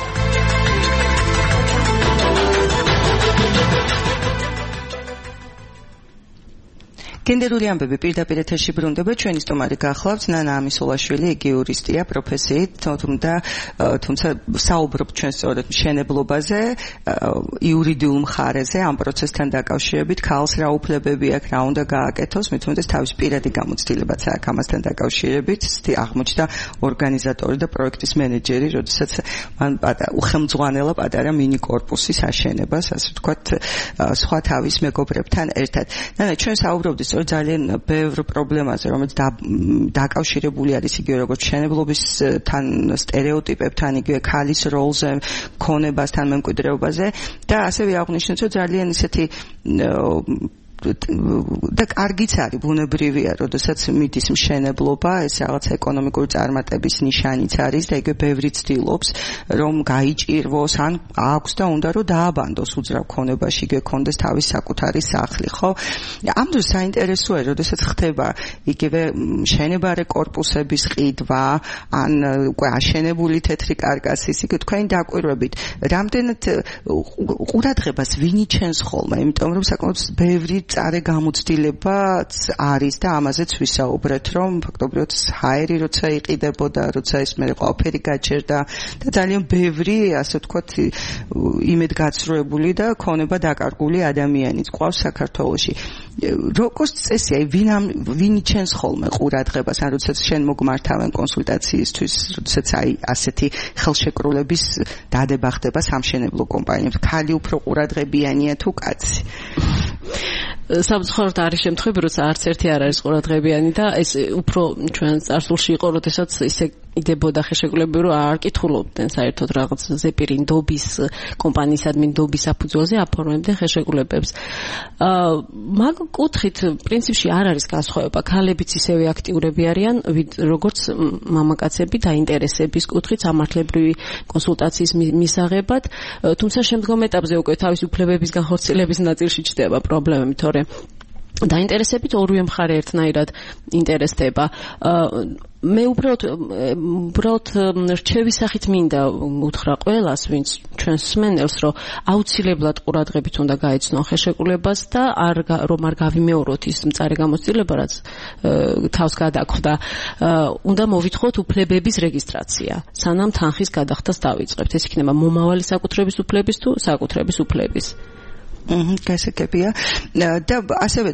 გენდერული ამბები პირდაპირ ეთერში ბრუნდება. ჩვენი სტუმარი გახლავთ ნანა ამისულაშვილი, იგი იურისტია პროფესიით, თუმცა თუმცა საუბრობ ჩვენ სწორედ მშენებლობაზე, იურიდიულ მხარეზე, ამ პროცესთან დაკავშირებით, ქალს რა უფლებები აქვს, რა უნდა გააკეთოს, მით უმეტეს თავის პირადი გამოცდილებაც აქვს ამასთან დაკავშირებით. აღმოჩნდა ორგანიზატორი და პროექტის მენეჯერი, როდესაც მან უხელმძღვანელა პატარა მინი კორპუსის აშენებას, ასე ვთქვათ, სხვა თავის მეგობრებთან ერთად. ნანა, ჩვენ საუბრობდით ძალიან ბევრ პრობლემაზე, რომელიც დაკავშირებული არის იგივე როგორც მშენებლობისთან, სტერეოტიპებთან, იგივე ქალის როლზე, ქონებასთან, მემკვიდრეობაზე და ასევე აღნიშნეთ, რომ ძალიან ისეთი და კარგიც არის, ბუნებრივია, როდესაც მიდის მშენებლობა, ეს რაღაც ეკონომიკური წარმატების ნიშანიც არის და იგივე ბევრი ცდილობს, რომ გაიჭირვოს, ან აქვს და უნდა რომ დააბანდოს უძრავ ქონებაში, იგივე ქონდეს თავის საკუთარი სახლი, ხო? ამ დროს საინტერესოა, როდესაც ხდება იგივე მშენებარე კორპუსების ყიდვა, ან უკვე აშენებული თეთრი კარკასის, იგივე თქვენი დაკვირვებით, რამდენად ყურადღებას ვინ იჩენს ხოლმე, იმიტომ რომ საკმაოდ ბევრი წარე გამოცდილებაც არის და ამაზეც ვისაუბრეთ, რომ ფაქტობრივად ჰაერი როცა იყიდებოდა, როცა ეს მე ყველაფერი გაჩერდა და ძალიან ბევრი, ასე ვთქვათ, იმედგაცრუებული და ქონება დაკარგული ადამიანიც ყავს საქართველოში. როგორც წესი, ვინ ვინ იჩენს ხოლმე ყურადღებას, ან როდესაც შენ მოგმართავენ კონსულტაციისთვის, როდესაც აი ასეთი ხელშეკრულების დადება ხდება სამშენებლო კომპანიებს, ხალი უფრო ყურადღებიანია თუ კაცი? სამწუხაროდ არის შემთხვევები, როცა არც ერთი არ არის ყურადღებიანი და ეს უფრო ჩვენ წარსულში იყო, როდესაც ისე იდებოდა ხელშეკრულებები, რომ არ კითხულობდნენ საერთოდ რაღაც ზეპირი ნდობის კომპანიისადმი ნდობის საფუძველზე აფორმებდნენ ხელშეკრულებებს. მაგ კუთხით პრინციპში არ არის განსხვავება. ქალებიც ისევე აქტიურები არიან, როგორც მამაკაცები დაინტერესების კუთხით სამართლებრივი კონსულტაციის მისაღებად, თუმცა შემდგომ ეტაპზე უკვე თავის უფლებების განხორციელების ნაწილში ჩნდება პრობლემები, თორე დაინტერესებით ორივე მხარე ერთნაირად ინტერესდება. მე უბრალოდ უბრალოდ რჩევის სახით მინდა უთხრა ყველას, ვინც ჩვენს მსმენელს, რომ აუცილებლად ყურადღებით უნდა გაეცნო ხელშეკრულებას და არ რომ არ გავიმეოროთ ის მწარე გამოცდილება, რაც თავს გადახვდა. უნდა მოვითხოვოთ უფლებების რეგისტრაცია, სანამ თანხის გადახდას დავიწყებთ. ეს იქნება მომავალი საკუთრების უფლების თუ საკუთრების უფლების. აჰა, გასაგებია. და ასევე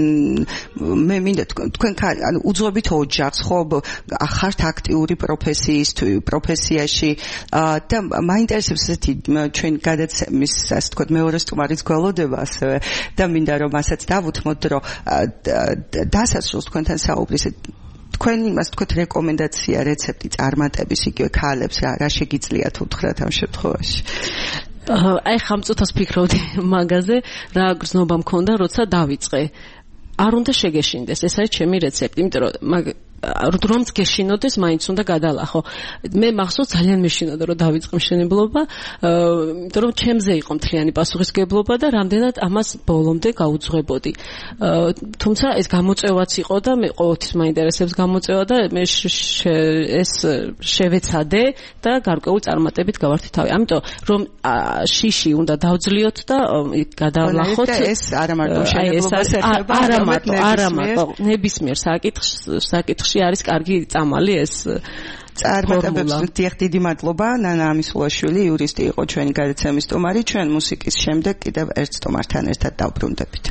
მე მინდა თქვენ ანუ უძღვებით ოჯახს, ხო, ხართ აქტიური პროფესიის პროფესიაში და მაინტერესებს ესეთი ჩვენ გადაცემის, ასე ვთქვათ, მეორე სტუმარის გვალოდება ასევე და მინდა რომ ასაც დავუთმოთ, რომ დასასრულს თქვენთან საუბრის თქვენ იმას თქვით რეკომენდაცია, რეცეპტი წარმატების იგივე ქალებს რა შეგიძლიათ უთხრათ ამ შემთხვევაში? აი ხამწუთას ფიქრობდი მაგაზე, რა გრძნობა მქონდა, როცა დავიწყე. არ უნდა შეგეშინდეს, ეს არის ჩემი რეცეპტი, იმიტომ რომ რომც გეშინოდეს მაინც უნდა გადალახო. მე მახსოვს ძალიან მეშინოდა რომ დავიწყე მშენებლობა, იმიტომ რომ ჩემზე იყო მთლიანი პასუხისმგებლობა და რამდენად ამას ბოლომდე გაუძღვებოდი. თუმცა ეს გამოწევაც იყო და მე ყოველთვის მაინტერესებს გამოწევა და მე ეს შევეცადე და გარკვეულ წარმატებით გავართი თავი. ამიტომ რომ შიში უნდა დავძლიოთ და გადავლახოთ. ეს არა მარტო მშენებლობას ეხება, არა მარტო, არა მარტო, ნებისმიერ საკითხში არის კარგი წამალი ეს წარმატებებს ვთქვი, დიდი მადლობა. ნანა ამისულაშვილი, იურისტი იყო ჩვენი გადაცემის სტუმარი. ჩვენ მუსიკის შემდეგ კიდევ ერთ სტუმართან ერთად დავბრუნდებით.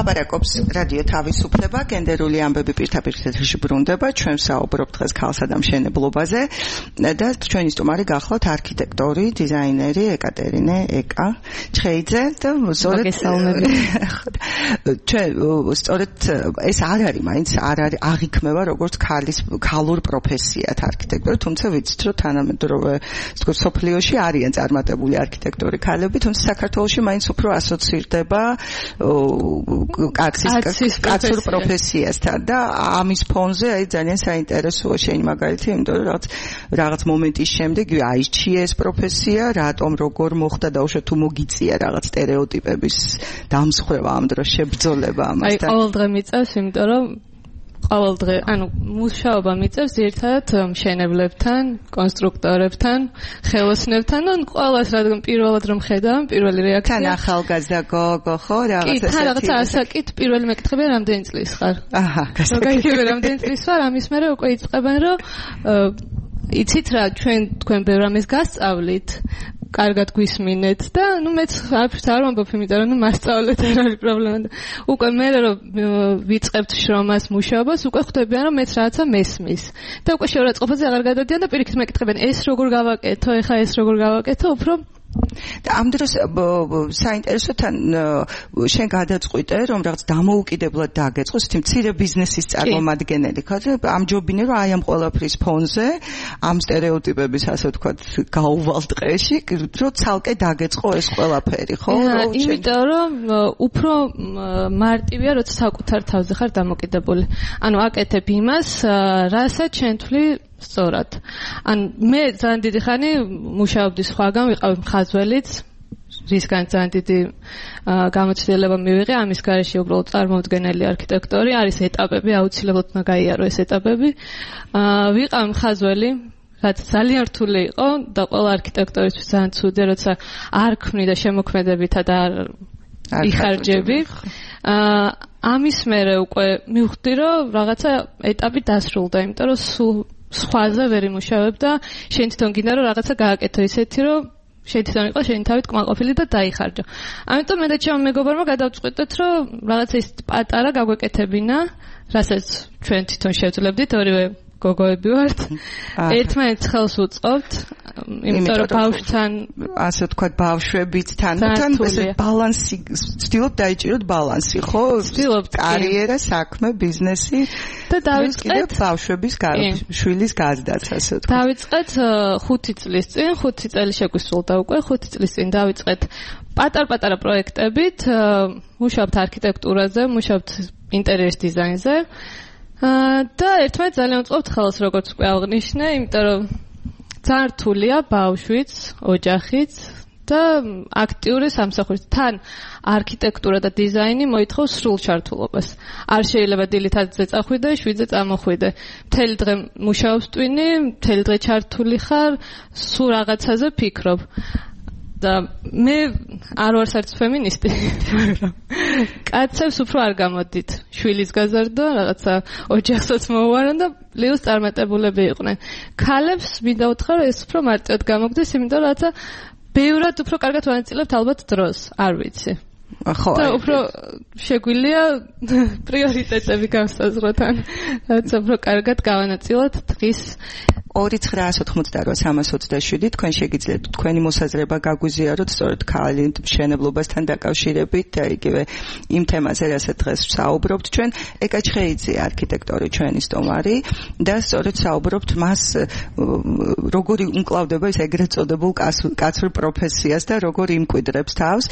ლაპარაკობს რადიო თავისუფლება, გენდერული ამბები პირდაპირ ეთერში ბრუნდება, ჩვენ საუბრობთ დღეს ქალსა და მშენებლობაზე და ჩვენი სტუმარი გახლავთ არქიტექტორი, დიზაინერი ეკატერინე ეკა ჩხეიძე და სწორედ ჩვენ სწორედ ეს არ არის, მაინც არ არის აღიქმება როგორც ქალის ქალურ პროფესიად არქიტექტორი, თუმცა ვიცით რომ თანამედროვე თქო სოფლიოში არიან წარმატებული არქიტექტორი ქალები, თუმცა საქართველოში მაინც უფრო ასოცირდება კაცის კაცურ პროფესიასთან და ამის ფონზე აი ძალიან საინტერესოა შენი მაგალითი, იმიტომ რომ რაღაც რაღაც მომენტის შემდეგ აიჩიე ეს პროფესია, რატომ როგორ მოხდა და უშო თუ მოგიწია რაღაც სტერეოტიპების დამსხვრევა ამ დროს შებრძოლება ამასთან. აი ყოველ დღე მიწევს, იმიტომ რომ ყოველ დღე, ანუ მუშაობა მიწევს ერთად მშენებლებთან, კონსტრუქტორებთან, ხელოსნებთან, ან ყველას რადგან პირველად რომ ხედავ, პირველი რეაქცია. თან ახალგაზრდა გოგო ხო რაღაც ესეთი. კი, თან რაღაცა ასაკით პირველი მეკითხები რამდენი წლის ხარ? აჰა, გასაგებია რამდენი წლის ვარ, ამის მერე უკვე იწყებენ რომ იცით რა, ჩვენ თქვენ ბევრ ამას გასწავლით. კარგად გვისმინეთ და ნუ მეც არც არ ვამბობ, იმიტომ რომ ნუ მასწავლეთ არ არის პრობლემა და უკვე მე რომ ვიწყებთ შრომას, მუშაობას, უკვე ხვდებიან რომ მეც რაღაცა მესმის და უკვე შეურაცხყოფაზე აღარ გადადიან და პირიქით მეკითხებენ ეს როგორ გავაკეთო, ეხა ეს როგორ გავაკეთო, უფრო და ამ დროს საინტერესო თან შენ გადაწყვიტე რომ რაღაც დამოუკიდებლად დაგეწყოს თი მცირე ბიზნესის წარმომადგენელი ხო ამჯობინე რომ აი ამ ყველაფრის ფონზე ამ სტერეოტიპების ასე ვთქვათ გაუვალ ტყეში რომ ცალკე დაგეწყო ეს ყველაფერი ხო იმიტომ რომ უფრო მარტივია როცა საკუთარ თავზე ხარ დამოკიდებული ანუ აკეთებ იმას რასაც შენ თვლი სწორად. ან მე ძალიან დიდი ხანი მუშაობდი სხვაგან, ვიყავი მხაზველიც, რისგან ძალიან დიდი გამოცდილება მივიღე, ამის გარეშე უბრალოდ წარმოუდგენელი არქიტექტორი, არის ეტაპები, აუცილებლად უნდა გაიარო ეს ეტაპები. ვიყავი მხაზველი, რაც ძალიან რთული იყო და ყველა არქიტექტორისთვის ძალიან ცუდია, როცა არ ქმნი და შემოქმედებითა და არ იხარჯები. ამის მერე უკვე მივხვდი, რომ რაღაცა ეტაპი დასრულდა, იმიტომ რომ სულ სხვაზე ვერ იმუშავებ და შენ თვითონ გინდა რომ რაღაცა გააკეთო ისეთი რომ შენ თვითონ იყო შენი თავით კმაყოფილი და დაიხარჯო. ამიტომ მე და ჩემო მეგობარმა გადავწყვიტეთ რომ რაღაცა ის პატარა გაგვეკეთებინა, რასაც ჩვენ თვითონ შევძლებდით, ორივე გოგოები ვართ. ერთმანეთს ხელს უწყობთ, იმიტომ რომ ბავშვთან ასე ვთქვათ ბავშვებიც თან თან ესე ბალანსი ვცდილობ დაიჭიროთ ბალანსი, ხო? ვცდილობ კარიერა, საქმე, ბიზნესი და დავიწყეთ ბავშვების შვილის გაზდაც ასე ვთქვათ. დავიწყეთ ხუთი წლის წინ, ხუთი წელი შეგვისრულდა უკვე, ხუთი წლის წინ დავიწყეთ პატარ-პატარა პროექტებით, მუშაობთ არქიტექტურაზე, მუშაობთ ინტერიერის დიზაინზე. და ერთმანეთს ძალიან ვწყობთ ხელს, როგორც უკვე აღნიშნე, იმიტომ რომ ძალიან რთულია ბავშვიც, ოჯახიც და აქტიური სამსახურით. თან არქიტექტურა და დიზაინი მოითხოვს სრულ ჩართულობას. არ შეიძლება დილითაც წახვიდე, შვიდზე წამოხვიდე. მთელი დღე მუშაობს ტვინი, მთელი დღე ჩართული ხარ, სულ რაღაცაზე ფიქრობ. და მე არ ვარ საერთოდ ფემინისტი, მაგრამ კაცებს უფრო არ გამოდით. შვილის გაზარდო, რაღაცა ოჯახსაც მოუვარონ და პლუს წარმატებულები იყვნენ. ქალებს მინდა უთხრა, რომ ეს უფრო მარტივად გამოგდეს, იმიტომ რომ რაღაცა ბევრად უფრო კარგად ვანაწილებთ ალბათ დროს, არ ვიცი. ხო, და უფრო შეგვიძლია პრიორიტეტები გავსაზღვროთ, რაღაცა უფრო კარგად გავანაწილოთ დღის ორი ცხრაას ოთხმოცდაოთხ სამას ოცდაშვიდი თქვენ შეგიძლიათ თქვენი მოსაზრება გაგვიზიაროთ სწორედ ქალი მშენებლობასთან დაკავშირებით და იგივე იმ თემაზე რასაც დღეს საუბრობთ ჩვენ ეკა ჩხეიძე არქიტექტორი ჩვენი სტუმარი და სწორედ საუბრობთ მას როგორი უმკლავდება ეს ეგრეთ წოდებულ კაცურ პროფესიას და როგორი იმკვიდრებს თავს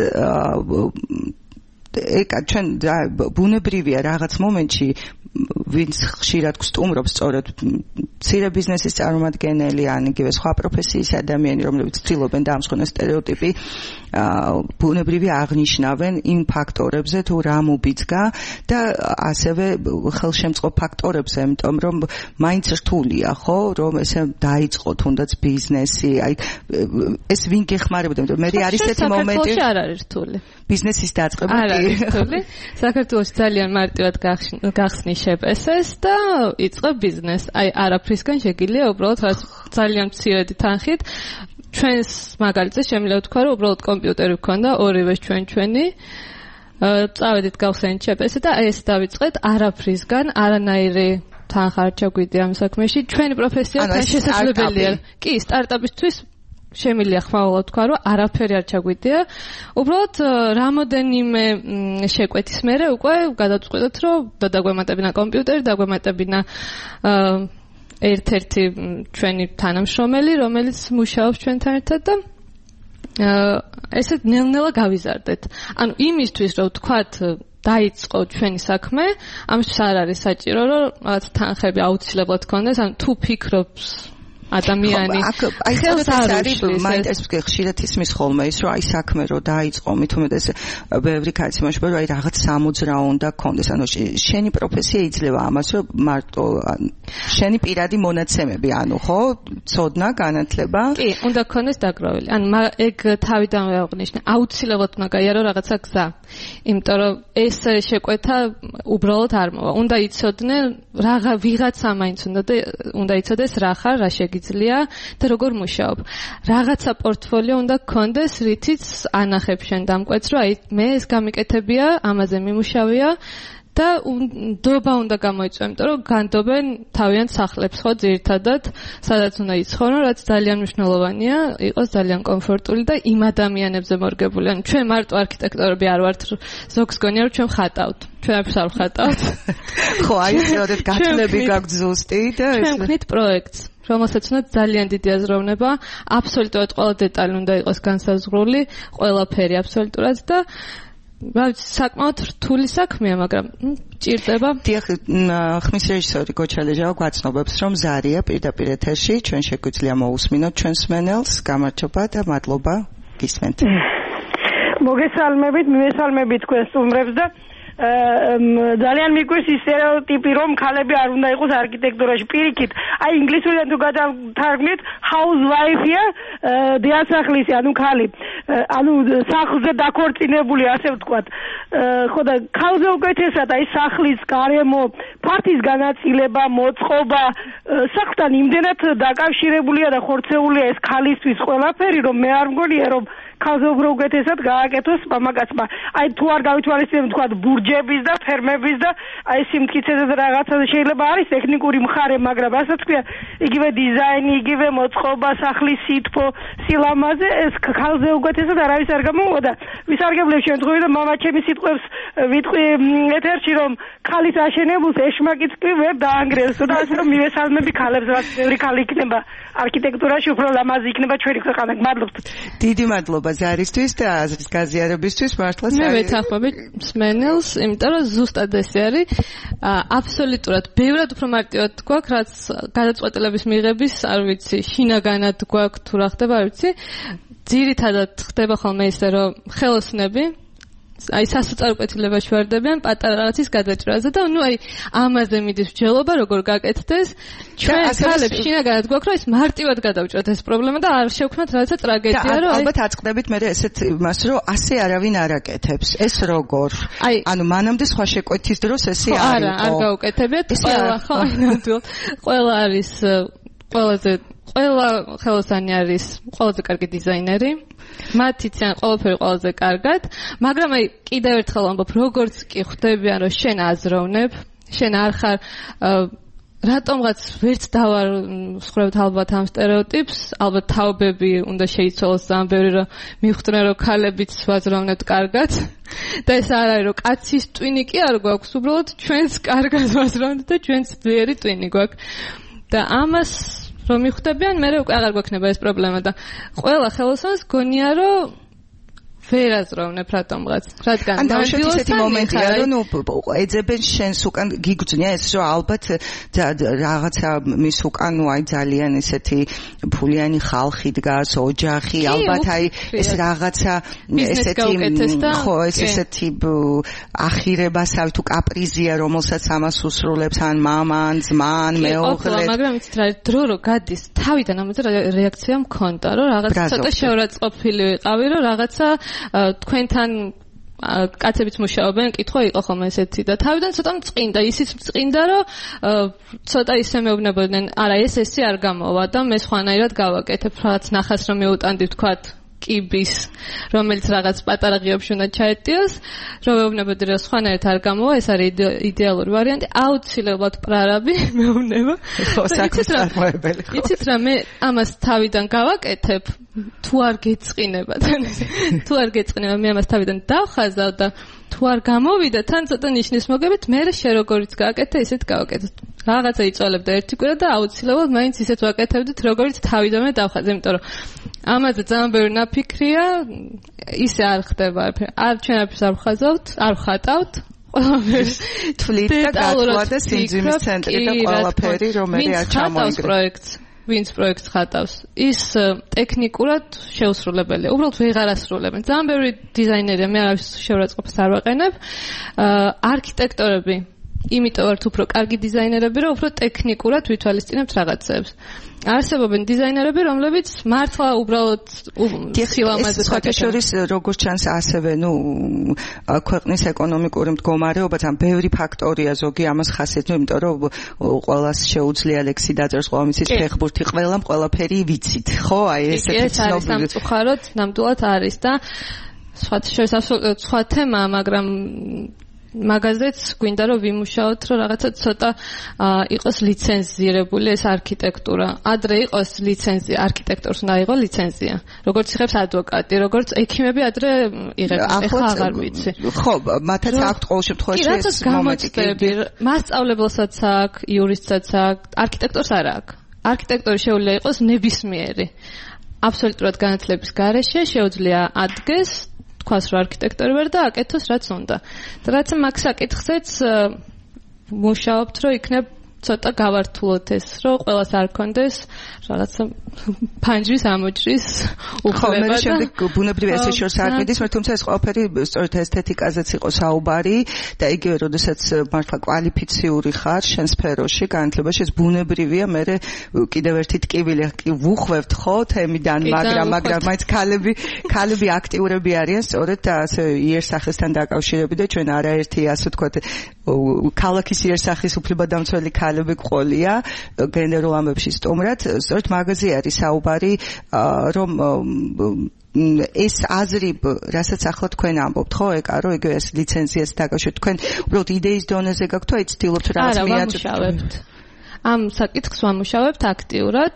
ეკა ჩვენ ბუნებრივია რაღაც მომენტში ვინც ხშირად გსტუმრობს სწორედ მცირე ბიზნესის წარმომადგენელი ან იგივე სხვა პროფესიის ადამიანი რომლებიც ცდილობენ დაამსხვრენონ სტერეოტიპი ბუნებრივია აღნიშნავენ იმ ფაქტორებზე თუ რა მობიძგა და ასევე ხელშემწყობ ფაქტორებზე იმიტომ რომ მაინც რთულია ხო რომ ესე დაიწყო თუნდაც ბიზნესი აი ეს ვინ გეხმარებოდა იმიტომ მე არის ესეთი მომენტი საქართველოში არ არის რთული ბიზნესის დაწყება არ არის რთული საქართველოში ძალიან მარტივად გახსნის შეპესეს და იწყებ ბიზნესს. აი არაფრისგან შეგიძლია უბრალოდ ძალიან მცირედი თანხით ჩვენს მაგალითზე შემიძლია ვთქვა რომ უბრალოდ კომპიუტერი გვქონდა ორივეს ჩვენ ჩვენი წავედით გავხსენით შეპესე და ეს დავიწყეთ არაფრისგან, არანაირი თანხარჩა გვიდია ამ საქმეში. ჩვენი პროფესია თან შესაძლებელია. კი, სტარტაპისთვის შემიძლია ხმაურად თქვა, რომ არაფერი არ ჩაგვიდია. უბრალოდ რამოდენიმე შეკვეთის მერე უკვე გადავწყვეტოთ, რომ დაგვემატებინა კომპიუტერი, დაგვემატებინა ერთ-ერთი ჩვენი თანამშრომელი, რომელიც მუშაობს ჩვენთან ერთად და ესე ნელ-ნელა გავიზარდეთ. ანუ იმისთვის, რომ ვთქვათ დაიწყო ჩვენი საქმე, ამისთვის არ არის საჭირო, რომ რაღაც თანხები აუცილებლად გქონდეს, ანუ თუ ფიქრობს ადამიანი ხელს არ უშლის მაინტერესებს ხშირად ისმის ხოლმე ის რომ აი საქმე რო დაიწყო მით უმეტეს ბევრი კაცი იმაშობა რომ აი რაღაც სამოძრა უნდა გქონდეს ანუ შენი პროფესია იძლევა ამას რომ მარტო შენი პირადი მონაცემები ანუ ხო ცოდნა განათლება კი უნდა გქონდეს დაგროვილი ანუ ეგ თავიდანვე აღნიშნე აუცილებლად უნდა გაიარო რაღაცა გზა იმიტომ რომ ეს შეკვეთა უბრალოდ არ მოვა უნდა იცოდნენ რაღა ვიღაცა მაინც უნდა და უნდა იცოდეს რა ხარ რა შეგიძლია და როგორ მუშაობ. რაღაცა პორტფოლიო უნდა გქონდეს, რითიც ანახებ შენ დამკვეთს, რომ აი მე ეს გამიკეთებია, ამაზე მიმუშავია და ნდობა უნდა გამოიწვია, იმიტომ რომ განდობენ თავიანთ სახლებს ხო ძირითადად, სადაც უნდა იცხოვრონ, რაც ძალიან მნიშვნელოვანია, იყოს ძალიან კომფორტული და იმ ადამიანებზე მორგებული. ანუ ჩვენ მარტო არქიტექტორები არ ვართ, ზოგს გონია რომ ჩვენ ხატავთ. ჩვენ არც არ ხატავთ. ხო, აი ეს გათვლები გაგვთ ზუსტი და ეს ჩვენ ვქნით პროექტს. რომელსაც უნდა ძალიან დიდი აზროვნება, აბსოლუტურად ყველა დეტალი უნდა იყოს განსაზღვრული, ყველაფერი აბსოლუტურად და რაც საკმაოდ რთული საქმეა, მაგრამ ჭირდება. დიახ, ხმის რეჟისორი გოჩა ლეჟავა გვაცნობებს, რომ ზარია პირდაპირ ეთერში, ჩვენ შეგვიძლია მოусმინოთ ჩვენს მენელს, გამარჯობა და მადლობა გისმენთ. მოგესალმებით, მივესალმებით თქვენ სტუმრებს და ძალიან მიგვირს ის სტერეოტიპი რომ ქალები არ უნდა იყოს არქიტექტურაში პირიქით აი ინგლისურიდან თუ გადავთარგმნით housewife-ია დიასახლისი ანუ ქალი ანუ სახლზე დაქორწინებული ასე ვთქვათ ხო და ქალზე უკეთესად აი სახლის გარემო ფართის განაწილება მოწყობა სახლთან იმდენად დაკავშირებულია და ხორცეულია ეს ქალისთვის ყველაფერი რომ მე არ მგონია რომ ქალზე უფრო უკეთესად გააკეთოს მამაკაცმა აი თუ არ გავითვალისწინებთ ვთქვათ ბურჯების და ფერმების და აი სიმტკიცეზე და რაღაცაზე შეიძლება არის ტექნიკური მხარე მაგრამ რასაც ქვია იგივე დიზაინი იგივე მოწყობა სახლის სითბო სილამაზე ეს ქალზე უკეთესად არავის არ გამოვა და ვისარგებლებ შემთხვევით და მამა ჩემი სიტყვებს ვიტყვი ეთერში რომ ქალის აშენებულს ეშმაკიც კი ვერ დაანგრევს და ასე რომ მივესალმები ქალებს რაც ბევრი ქალი იქნება არქიტექტურაში უფრო ლამაზი იქნება ჩვენი ქვეყანა მადლობთ დიდი მადლობა ზარისთვის და აზრის გაზიარებისთვის მართლაც მე ვეთანხმები სმენელს იმიტომ რომ ზუსტად ესე არის აბსოლუტურად ბევრად უფრო მარტივად გვაქვს რაც გადაწყვეტილების მიღების არ ვიცი შინაგანად გვაქვს თუ რა ხდება არ ვიცი ძირითადად ხდება ხოლმე ისე რომ ხელოსნები აი სასოწარო კვეთილებაში ვარდებიან პატარა რაღაცის გადაჭრაზე და ნუ აი ამაზე მიდის მსჯელობა როგორ გაკეთდეს ჩვენ ქალებს შინაგანად გვაქვს რომ ეს მარტივად გადავჭრათ ეს პრობლემა და არ შევქმნათ რაღაცა ტრაგედია რომ ალბათ აწყდებით მე ესეთ იმას რომ ასე არავინ არ აკეთებს ეს როგორ ანუ მანამდე სხვა შეკვეთის დროს ესე არ იყო არა არ გაუკეთებიათ ყველა ხო ნამდვილად ყველა არის ყველაზე ყველა ხელოსანი არის ყველაზე კარგი დიზაინერი მათ იციან ყველაფერი ყველაზე კარგად მაგრამ აი კიდევ ერთხელ ამბობ როგორც კი ხვდებიან რომ შენ აზროვნებ შენ არ ხარ რატომღაც ვერც დავარ ვსხვრევთ ალბათ ამ სტერეოტიპს ალბათ თაობები უნდა შეიცვალოს ძალიან ბევრი რომ მივხვდნენ რომ ქალებიც ვაზროვნებთ კარგად და ეს არ არის რომ კაცის ტვინი კი არ გვაქვს უბრალოდ ჩვენს კარგად ვაზროვნებთ და ჩვენს ძლიერი ტვინი გვაქვს და ამას რომ მიხვდებიან, მე უკვე აღარ გვექნება ეს პრობლემა და ყველა ხელოსანს გონია რომ ვერ აზროვნებ რატომღაც. რადგან მანდილოს ისეთი მომენტია, რომ ნუ ეძებენ შენს უკან გიგრძნია ეს რომ ალბათ რაღაცა მის უკან ნუ აი ძალიან ესეთი ფულიანი ხალხი დგას, ოჯახი, ალბათ აი ეს რაღაცა ესეთი ხო ეს ესეთი ახირებასავი თუ კაპრიზია, რომელსაც ამას უსრულებს ან მამა, ან ძმა, ან მეუღლე. მაგრამ იცით რა დრო რო გადის, თავიდან ამაზე რეაქცია მქონდა, რომ რაღაცა ცოტა შეურაცხყოფილი ვიყავი, რომ რაღაცა თქვენთან კაცებიც მუშაობენ, კითხვა იყო ხოლმე ესეთი და თავიდან ცოტა მწყინდა, ისიც მწყინდა, რომ ცოტა ისე მეუბნებოდნენ, არა ეს ესე არ გამოვა და მე სხვანაირად გავაკეთებ, რაღაც ნახას რომ მეუტანდი ვთქვათ კიბის, რომელიც რაღაც პატარა ღიობში უნდა ჩაეტიოს, რომ ეუბნებოდი რომ სხვანაირად არ გამოვა, ეს არის იდეალური ვარიანტი, აუცილებლად პრარაბი მეუბნება. ხო, საქმის წარმოებელი. იცით რა, მე ამას თავიდან გავაკეთებ, თუ არ გეწყინება, თუ არ გეწყინება, მე ამას თავიდან დავხაზავ და თუ არ გამოვიდა, თან ცოტა ნიშნის მოგებით, მე შე როგორიც გააკეთე, ისეთ გავაკეთე. რაღაცა იწოლებდა ერთი კვირა და აუცილებლად მაინც ისეთ ვაკეთებდით, როგორიც თავიდანვე დავხაზე, იმიტომ რომ ამაზე ძალიან ბევრი ნაფიქრია, ისე არ ხდება, არ ჩვენ არაფერს არ ვხაზავთ, არ ვხატავთ. თვლით და გათვლა და სიმძიმის ცენტრი და ყველაფერი, რომელიც არ ჩამოიგდო პროექტს. ვინც პროექტს ხატავს, ის ტექნიკურად შეუსრულებელია. უბრალოდ ვეღარ ასრულებენ. ძალიან ბევრი დიზაინერია, მე არავის შეურაცხყოფას არ ვაყენებ. არქიტექტორები, იმიტომ ვართ უფრო კარგი დიზაინერები, რომ უფრო ტექნიკურად ვითვალისწინებთ რაღაცებს. არსებობენ დიზაინერები, რომლებიც მართლა უბრალოდ სილამაზე ხატაშორის როგორც ჩანს ასევე, ნუ ქვეყნის ეკონომიკური მდგომარეობა თან ბევრი ფაქტორია ზოგი ამას ხასიათდება, იმიტომ რომ ყველას შეუძლია ლექსი დაწეროს, ყველა მიცის ფეხბურთი, ყველამ ყველაფერი ვიცით, ხო? აი ესეთი ეს არის სამწუხაროდ, ნამდვილად არის და სხვა შორის აბსოლუტურად სხვა თემაა, მაგრამ მაგაზეც გვინდა რომ ვიმუშაოთ, რომ რაღაცა ცოტა იყოს ლიცენზირებული ეს არქიტექტურა. ადრე იყოს ლიცენზია, არქიტექტორს უნდა იყოს ლიცენზია. როგორც იღებს ადვოკატი, როგორც ექიმები ადრე იღებდნენ, ახლა აღარ ვიცი. ხო, მათაც აქვთ ყოველ შემთხვევაში ეს მომენტი. მასწავლებელსაც აქვს, იურისტსაც აქვს, არქიტექტორს არ აქვს. არქიტექტორი შეუძლია იყოს ნებისმიერი. აბსოლუტურად განათლების გარეშე შეუძლია ადგეს თქვას რომ არქიტექტორი ვარ და აკეთოს რაც უნდა. და რაც მაგ საკითხზეც მუშაობთ, რომ იქნებ ცოტა გავართულოთ ეს, რომ ყველას არ კონდეს რაღაცა ფანჯრის ამოჭრის უფლება. ხო, მე შემდეგ ბუნებრივი ესე შორს არ მიდის, მაგრამ თუმცა ეს ყველაფერი სწორედ ესთეტიკაზეც იყო საუბარი და იგივე როდესაც მართლა კვალიფიციური ხარ შენ სფეროში, განათლებაში ეს ბუნებრივია, მე კიდევ ერთი ტკივილი კი ვუხვევთ ხო თემიდან, მაგრამ მაგრამ მაინც ქალები ქალები აქტიურები არიან სწორედ ასე იერსახესთან დაკავშირებით და ჩვენ არაერთი ასე ვთქვათ ქალაქის იერსახის უფლებადამცველი ქალები ყოლია გენდერულ ამბებში სტუმრად, სწორედ მაგაზე არის საუბარი, რომ ეს აზრი, რასაც ახლა თქვენ ამბობთ, ხო, ეკა, რომ იგივე ეს ლიცენზიას დაკავშირებით, თქვენ უბრალოდ იდეის დონეზე გაქვთ თუ აი ცდილობთ რაღაც მიაწოდოთ? ამ საკითხს ვამუშავებთ აქტიურად.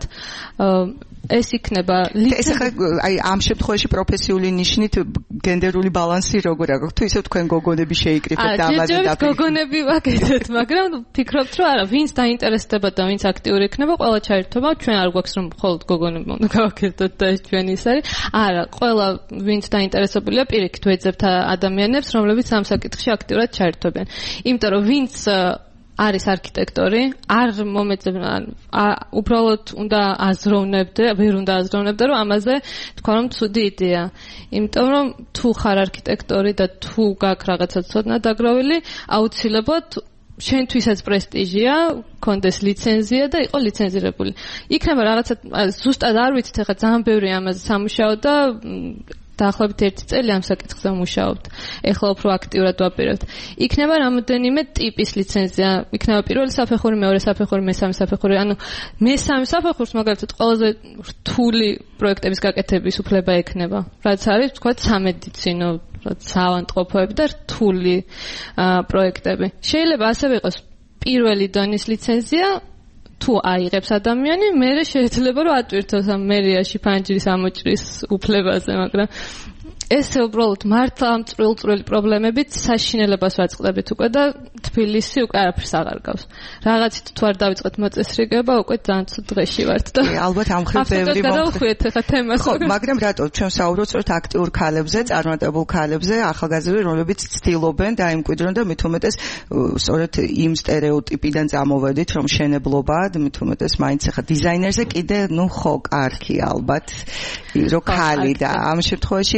ეს იქნება ეს ახლა აი ამ შემთხვევაში პროფესიული ნიშნით გენდერული ბალანსი როგორ აქვს? თუ ისე თქვენ გოგონები შეიკრიფეთ და ამაზე და გოგონები ვაკეთეთ, მაგრამ ფიქრობთ რომ არა, ვინც დაინტერესდება და ვინც აქტიური იქნება, ყველა ჩაერთვება, ჩვენ არ გვაქვს რომ მხოლოდ გოგონები უნდა გავაკეთოთ და ეს ჩვენი ის არის. არა, ყველა ვინც დაინტერესებულია, პირიქით ვეძებთ ადამიანებს, რომლებიც ამ საკითხში აქტიურად ჩაერთვებიან. იმიტომ რომ ვინც არის არქიტექტორი, არ მომეწევნა, უბრალოდ უნდა აზროვნებდე, ვერ უნდა აზროვნებდე, რომ ამაზე თქვა რომ ცუდი იდეა. იმიტომ რომ თუ ხარ არქიტექტორი და თუ გაქვს რაღაცა ცოდნა დაგროვილი, აუცილებლად შენთვისაც პრესტიჟია, კონდეს ლიცენზია და იყო ლიცენზირებული. იქნება რაღაცა ზუსტად არ ვიცით, ახლა ძალიან ბევრი ამაზე სამუშაო და დაახლოებით ერთი წელი ამ საკითხზე მუშაობთ. ეხლა უფრო აქტიურად ვაპირებთ. იქნება რამოდენიმე ტიპის ლიცენზია. იქნება პირველი საფეხური, მეორე საფეხური, მესამე საფეხური. ანუ მესამე საფეხურს მაგალითად ყველაზე რთული პროექტების გაკეთების უფლება ექნება. რაც არის, თქვათ, სამედიცინო, საავადმყოფოები და რთული პროექტები. შეიძლება ასევე იყოს პირველი დონის ლიცენზია, თუ აიღებს ადამიანი, მერე შეიძლება რომ ატვირთოს ამ მერიაში ფანჯრის ამოჭრის უფლებაზე, მაგრამ ესე უბრალოდ მართლა ამ წვრილ-წვრილი პრობლემებით საშინელებას ვაწყდებით უკვე და თბილისი უკვე არაფერს აღარ გავს. რაღაცით თუ არ დავიწყეთ მოწესრიგება, უკვე ძალიან ცუდ დღეში ვართ და ალბათ ამ ხრივ ბევრი მომხდარით ახლა თემას. ხო, მაგრამ რატო ჩვენ საუბრობთ სწორედ აქტიურ ქალებზე, წარმატებულ ქალებზე, ახალგაზრდები, რომლებიც ცდილობენ დაიმკვიდრონ და მით უმეტეს სწორედ იმ სტერეოტიპიდან წამოვედით, რომ შენებლობა, მით უმეტეს მაინც ახლა დიზაინერზე კიდე, ნუ ხო, კარგი ალბათ, რო ქალი და ამ შემთხვევაში მე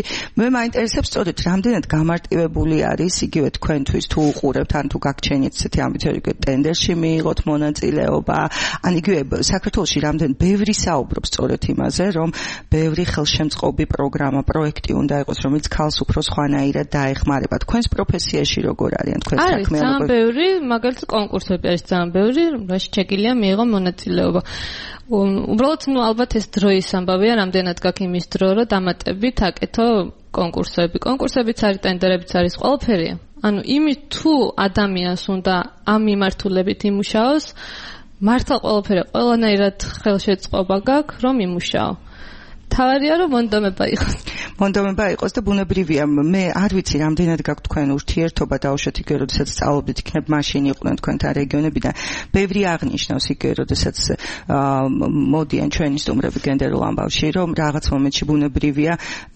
მე მაინტერესებს სწორედ რამდენად გამარტივებული არის იგივე თქვენთვის თუ უყურებთ ან თუ გაგჩენით ესეთი ამბიციური ტენდერში მიიღოთ მონაწილეობა ან იგივე საქართველოში რამდენ ბევრი საუბრობს სწორედ იმაზე რომ ბევრი ხელშემწყობი პროგრამა პროექტი უნდა იყოს რომელიც ქალს უფრო სხვანაირად დაეხმარება თქვენს პროფესიაში როგორ არიან თქვენს საქმიანობა არის ძალიან ბევრი მაგალითად კონკურსები არის ძალიან ბევრი რაში შეგიძლია მიიღო მონაწილეობა უბრალოდ ნუ ალბათ ეს დროის ამბავია რამდენად გაქვს იმის დრო რომ დამატებით აკეთო კონკურსები კონკურსებიც არის ტენდერებიც არის ყველაფერია ანუ იმით თუ ადამიანს უნდა ამ მიმართულებით იმუშაოს მართლა ყველაფერი ყველანაირად ხელშეწყობა გაქვს რომ იმუშაო თავარია რომ მონდომება იყოს მონდომება იყოს და ბუნებრივია მე არ ვიცი რამდენად გაქვთ თქვენ ურთიერთობა დაუშვათ იგივე როდესაც სწავლობდით იქნებ მაშინ იყვნენ თქვენთან რეგიონებიდან ბევრი აღნიშნავს იგივე როდესაც მოდიან ჩვენი სტუმრები გენდერულ ამბავში რომ რაღაც მომენტში ბუნებრივია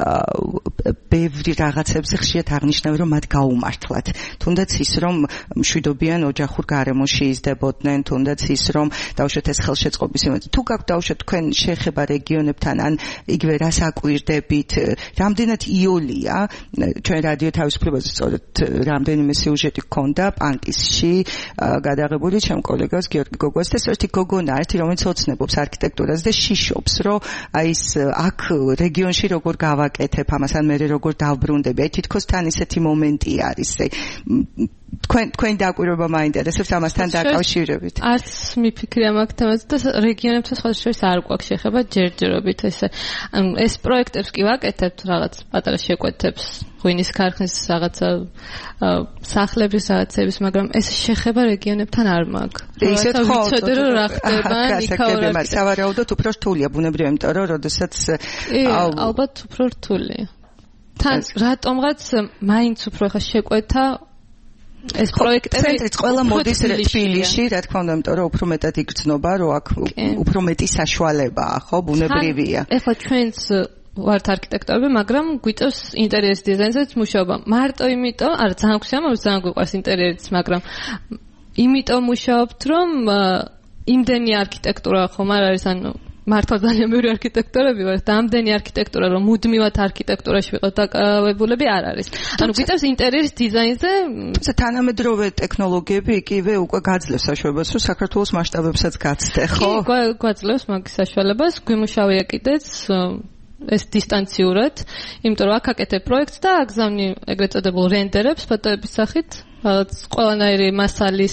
ბევრი რაღაცებზე ხშირად აღნიშნავენ რომ მათ გაუმართლათ თუნდაც ის რომ მშვიდობიან ოჯახურ გარემოში იზრდებოდნენ თუნდაც ის რომ დაუშვათ ეს ხელშეწყობის იმედი თუ გაქვთ დაუშვათ თქვენ შეხება რეგიონებთან ან იგივე რას აკვირდებით რამდენად იოლია ჩვენ რადიო თავისუფლებაზე სწორედ რამდენიმე სიუჟეტი გქონდა პანკისში გადაღებული ჩემ კოლეგას გიორგი გოგოს და ესეთი გოგონა ერთი რომელიც ოცნებობს არქიტექტურას და შიშობს რომ აი ეს აქ რეგიონში როგორ გავაკეთებ ამას ან მე როგორ დავბრუნდები აი თითქოს თან ისეთი მომენტი არის თქვენ თქვენ დაკვირვება მაინტერესებს ამასთან დაკავშირებით არც მიფიქრე ამ თემაზე და რეგიონებთან სხვადასხვა არ გვაქვს შეხება ჯერჯერობით ესე ანუ ეს პროექტებს კი ვაკეთებთ რაღაც პატარა შეკვეთებს ღვინის ქარხნის რაღაცა სახლების რაღაცების მაგრამ ეს შეხება რეგიონებთან არ მაქვს ისეთ ხო ვიცოდე რომ რა ხდება იქაურა სავარაუდოდ უფრო რთულია ბუნებრივია იმიტომ რომ როდესაც ალბათ უფრო რთულია თან რატომღაც მაინც უფრო ხა შეკვეთა ეს პროექტები ცენტრიც ყველა მოდის თბილისში რა თქმა უნდა იმიტომ რომ უფრო მეტად იგრძნობა რომ აქ უფრო მეტი საშუალებაა ხო ბუნებრივია ეხლა ჩვენც ვართ არქიტექტორები მაგრამ გვიწევს ინტერიერის დიზაინზეც მუშაობა მარტო იმიტომ არა ძალიან გვსიამოვნებს ძალიან გვიყვარს ინტერიერიც მაგრამ იმიტომ მუშაობთ რომ იმდენი არქიტექტურა ხომ არ არის ანუ მართლა ძალიან ბევრი არქიტექტორები ვართ და ამდენი არქიტექტურა რომ მუდმივად არქიტექტურაში ვიყოთ დაკავებულები არ არის ანუ გვიწევს ინტერიერის დიზაინზე თუმცა თანამედროვე ტექნოლოგიები იგივე უკვე გაძლევს საშუალებას რომ საქართველოს მასშტაბებსაც გაცდე ხო კი გვაძლევს მაგის საშუალებას გვიმუშავია კიდეც ეს დისტანციურად იმიტომ რომ აქ აკეთებ პროექტს და აგზავნი ეგრეთ წოდებულ რენდერებს ფოტოების სახით რაღაც ყველანაირი მასალის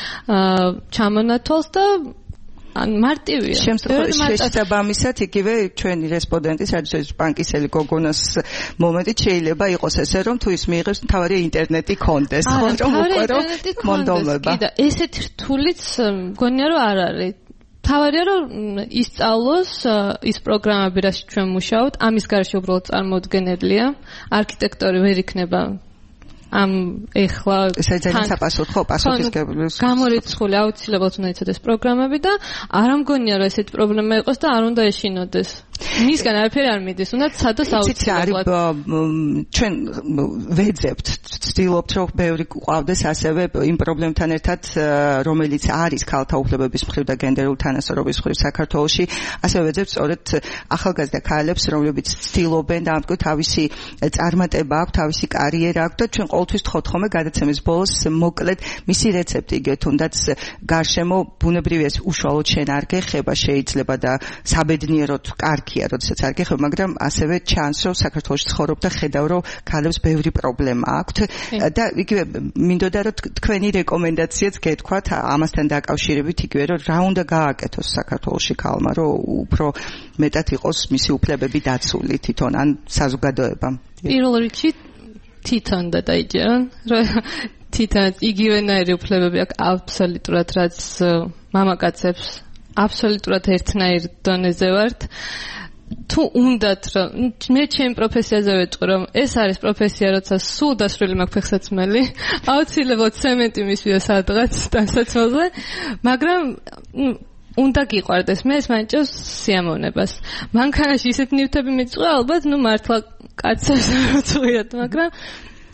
ჩამონათვალს და ან მარტივია. შესაბამისად იგივე ჩვენი რესპონდენტის არის პანკისელი გოგონას მომენტი შეიძლება იყოს ესე რომ თუ ის მიიღებს თავარი ინტერნეტი კონდეს ხო რომ უკვე რომ მონდომება. კი და ესეთი რთულიც მგონია რომ არ არის. თავარია რომ ისწავლოს ის პროგრამები რასაც ჩვენ მუშაობთ, ამის გარშე უბრალოდ წარმოუდგენელია. არქიტექტორი ვერ იქნება ამ ეხლა საერთოდ საპასუხო პასუხისმგებლობის გამორიცხული აუცილებლად უნდა იცოდეს პროგრამები და არ ამგონია რომ ესეთი პრობლემა იყოს და არ უნდა ეშინოდეს. მისგან არაფერი არ მიდის, უნდა ცადოს აუცილებლად. ჩვენ ვეძებთ, ვცდილობთ რომ ბევრი ყავდეს ასევე იმ პრობლემთან ერთად, რომელიც არის ქალთა უფლებების მხრივ და გენდერული თანასწორობის მხრივ საქართველოში, ასევე ვეძებთ სწორედ ახალგაზრდა ქალებს, რომლებიც ცდილობენ და ამიტომ თავისი წარმატება აქვს, თავისი კარიერა აქვს და ჩვენ ყოველთვის ვთხოვთ ხოლმე გადაცემის ბოლოს მოკლედ მისი რეცეპტი იგივე თუნდაც გარშემო ბუნებრივია უშუალოდ შენ არ გეხება შეიძლება და საბედნიეროდ კარგია როდესაც არ გეხება მაგრამ ასევე ჩანს რომ საქართველოში ცხოვრობ და ხედავ რომ ქალებს ბევრი პრობლემა აქვთ და იგივე მინდოდა რომ თქვენი რეკომენდაციაც გეთქვათ ამასთან დაკავშირებით იგივე რომ რა უნდა გააკეთოს საქართველოში ქალმა რომ უფრო მეტად იყოს მისი უფლებები დაცული თვითონ ან საზოგადოებამ პირველ რიგში თვითონ და დაიჯერონ რომ თვითონ იგივენაირი უფლებები აქვს აბსოლუტურად რაც მამაკაცებს აბსოლუტურად ერთნაირ დონეზე ვართ თუ უნდათ რომ მე ჩემ პროფესიაზე ვეტყვი რომ ეს არის პროფესია როცა სულ დასრული მაქვს ფეხსაცმელი აუცილებლად ცემენტი მისვია სადღაც დასაცმელზე მაგრამ უნდა გიყვარდეს მე ეს მაინტერესებს სიამოვნებას მანქანაში ისეთ ნივთები მიწვია ალბათ ნუ მართლა კაცებს არ უწყვიათ მაგრამ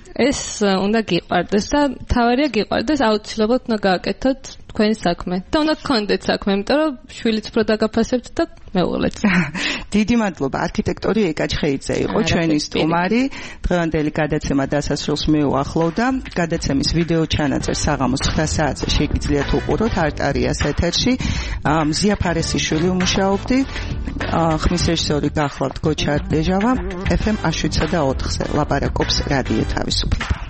ეს უნდა გიყვარდეს და თავარია გიყვარდეს, აუცილებლად უნდა გააკეთოთ თქვენი საქმე. და უნდა გქონდეთ საქმე, იმიტომ რომ შვილიც უფრო დაგაფასებთ და მეუღლეც. დიდი მადლობა. არქიტექტორი ეკა ჩხეიძე იყო ჩვენი სტუმარი. დღევანდელი გადაცემა დასასრულს მიუახლოვდა. გადაცემის ვიდეო ჩანაწერს საღამოს ცხრა საათზე შეგიძლიათ უყუროთ არტარიას ეთერში. მზია ფარესიშვილი უმუშაობდი. ხმის რეჟისორი გახლავთ გოჩა დეჟავა. ეფ ემ შვიდსა და ოთხზე ლაპარაკობს რადიო თავისუფლება.